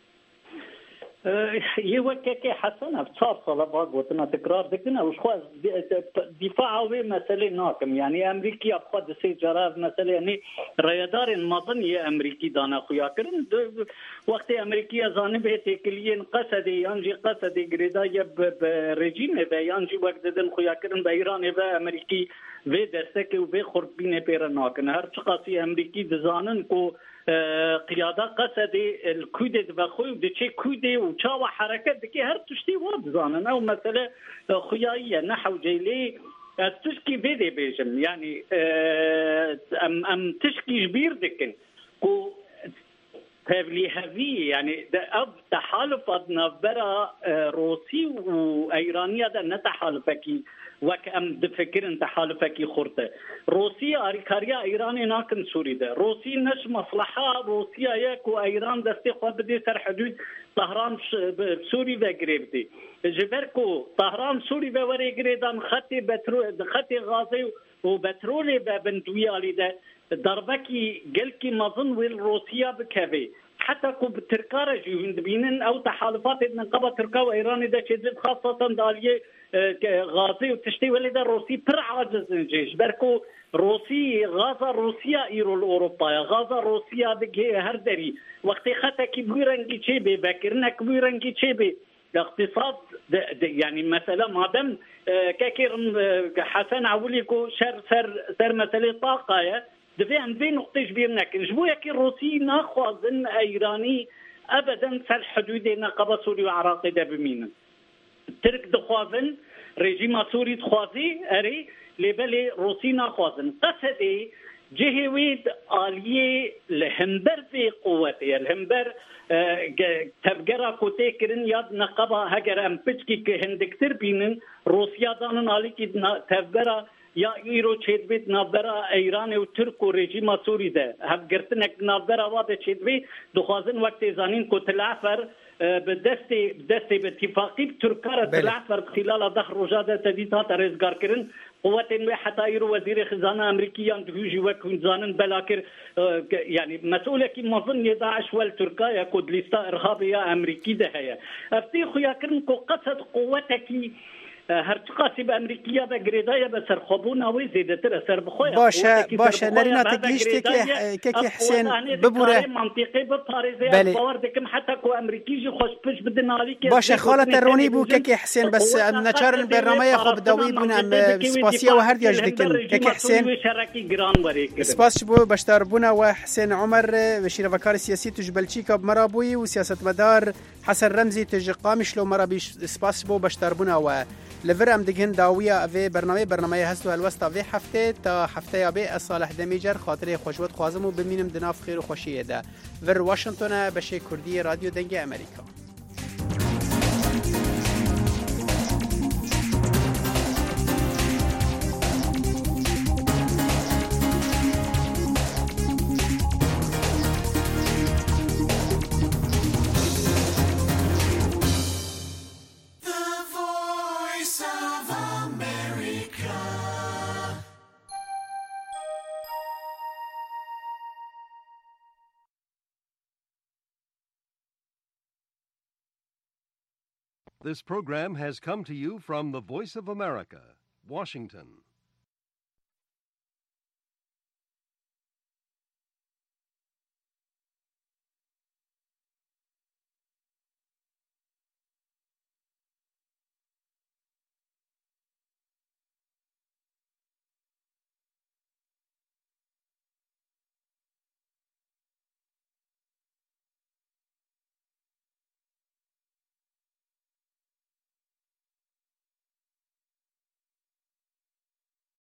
یه وقت که حسن افصار سالا باق وطنا تکرار دکنه وش خواست دفاع و مسئله ناکم یعنی امریکی افخواد سی جراف مسئله یعنی رایدار مظنی امریکی دانا خویا کرن وقت امریکی ازانه به تکلیین قصده یانجی قصده گریدای برژیمه و یانجی وقت دن خویا کرن به ایران و امریکی و دستک و به خوربین پیر ناکن هر چقاسی امریکی دزانن کو قیاده قصدی الکوده دبخوی دچه کوده و چا و حرکت دکی هر تشتی واد زانن او مسئله خیاییه نحو جیلی تشکی بیده بیجم یعنی ام, ام تشکی جبیر دکن کو تبلی هوی یعنی اب تحالف نبرا روسی و ایرانیه ده نتحالفه کی وك أم دفكرن تحالفك خورته روسيا أريكاريا إيران ناكن سوريدا روسي نش مصلحة روسيا ياكو إيران دستي خو بدي سر حدود طهران سوري وغريبتي جبركو طهران سوري ووري غريدان خطي بترول خطي غازي وبترولي ببندويالي ده ضربكي قلكي مظن ويل روسيا بكافي حتى كو بتركارة جوهند بينن أو تحالفات نقابة تركا وإيران ده شديد خاصة دالية غازي وتشتي ولدا روسي بر عاجز الجيش بركو روسي غازا روسيا ايرو الاوروبا غازا روسيا دغه هر دري وقت خطه کی بيرنگي چي به بكرنك بيرنگي چي به اقتصاد يعني مثلا مادام كاكير حسن عوليكو شر سر سر مساله طاقه دفي عندي نقطه كبيرنك جبو يكي روسي ناخذن ايراني ابدا سر حدود نقابه سوري وعراق ده بمين ترك دخوازن رژیم سوری دخوازی اری لبلی روسی نخوازن قصدی جهوید آلیه لهمبر في قوته الهمبر تبقرا كوتي كرن ياد نقبا هجر ام بچكي كهندكتر بينن روسيا دانن آلی کی تبقرا یا ایرو چید بید نابرا ایران و ترک و رژیم سوری ده هف گرتنک نابرا واده چید بید دخوازن وقت زانین کو تلعفر بدستي بدستي باتفاقي بتركارة تلعفر خلال ظهر رجادة تديتات رزقار كرن قوات حتى يرو وزير خزانة أمريكية دهوجي وكون زانن بلاكر يعني مسؤولة كي مظن داعش والتركيا كود لستا إرهابية أمريكي ده هي أفتي خويا كرن كو قصد قوتكي هرتقاسي بأمريكية بقريدايا بسر خبونا وزيدة سر بخويا باشا باشا نرينا تقليشتك كي حسين ببورة منطقي بباريزي باوردكم حتى كو أمريكيجي خوش بش بدنا عليك باشا خالة الروني بو كي حسين بس نشار البرنامج خب داوي بنا سباسيا وهردي أجدكن كي حسين سباس بو بشتار بنا وحسين عمر وشير فكار سياسي تجبلشي كاب مرابوي وسياسة مدار حسن رمزي تج قامش لو مرابي سباس بو بشتار بنا و لفر ام دگهن داویه اوی برنامه برنامه هستو الوسط اوی هفته تا هفته یا به صالح دمیجر خاطر خوشوت خوازم و ببینم دناف خیر و خوشیه ده ور واشنگتن بشه کردی رادیو دنگ امریکا This program has come to you from the Voice of America, Washington.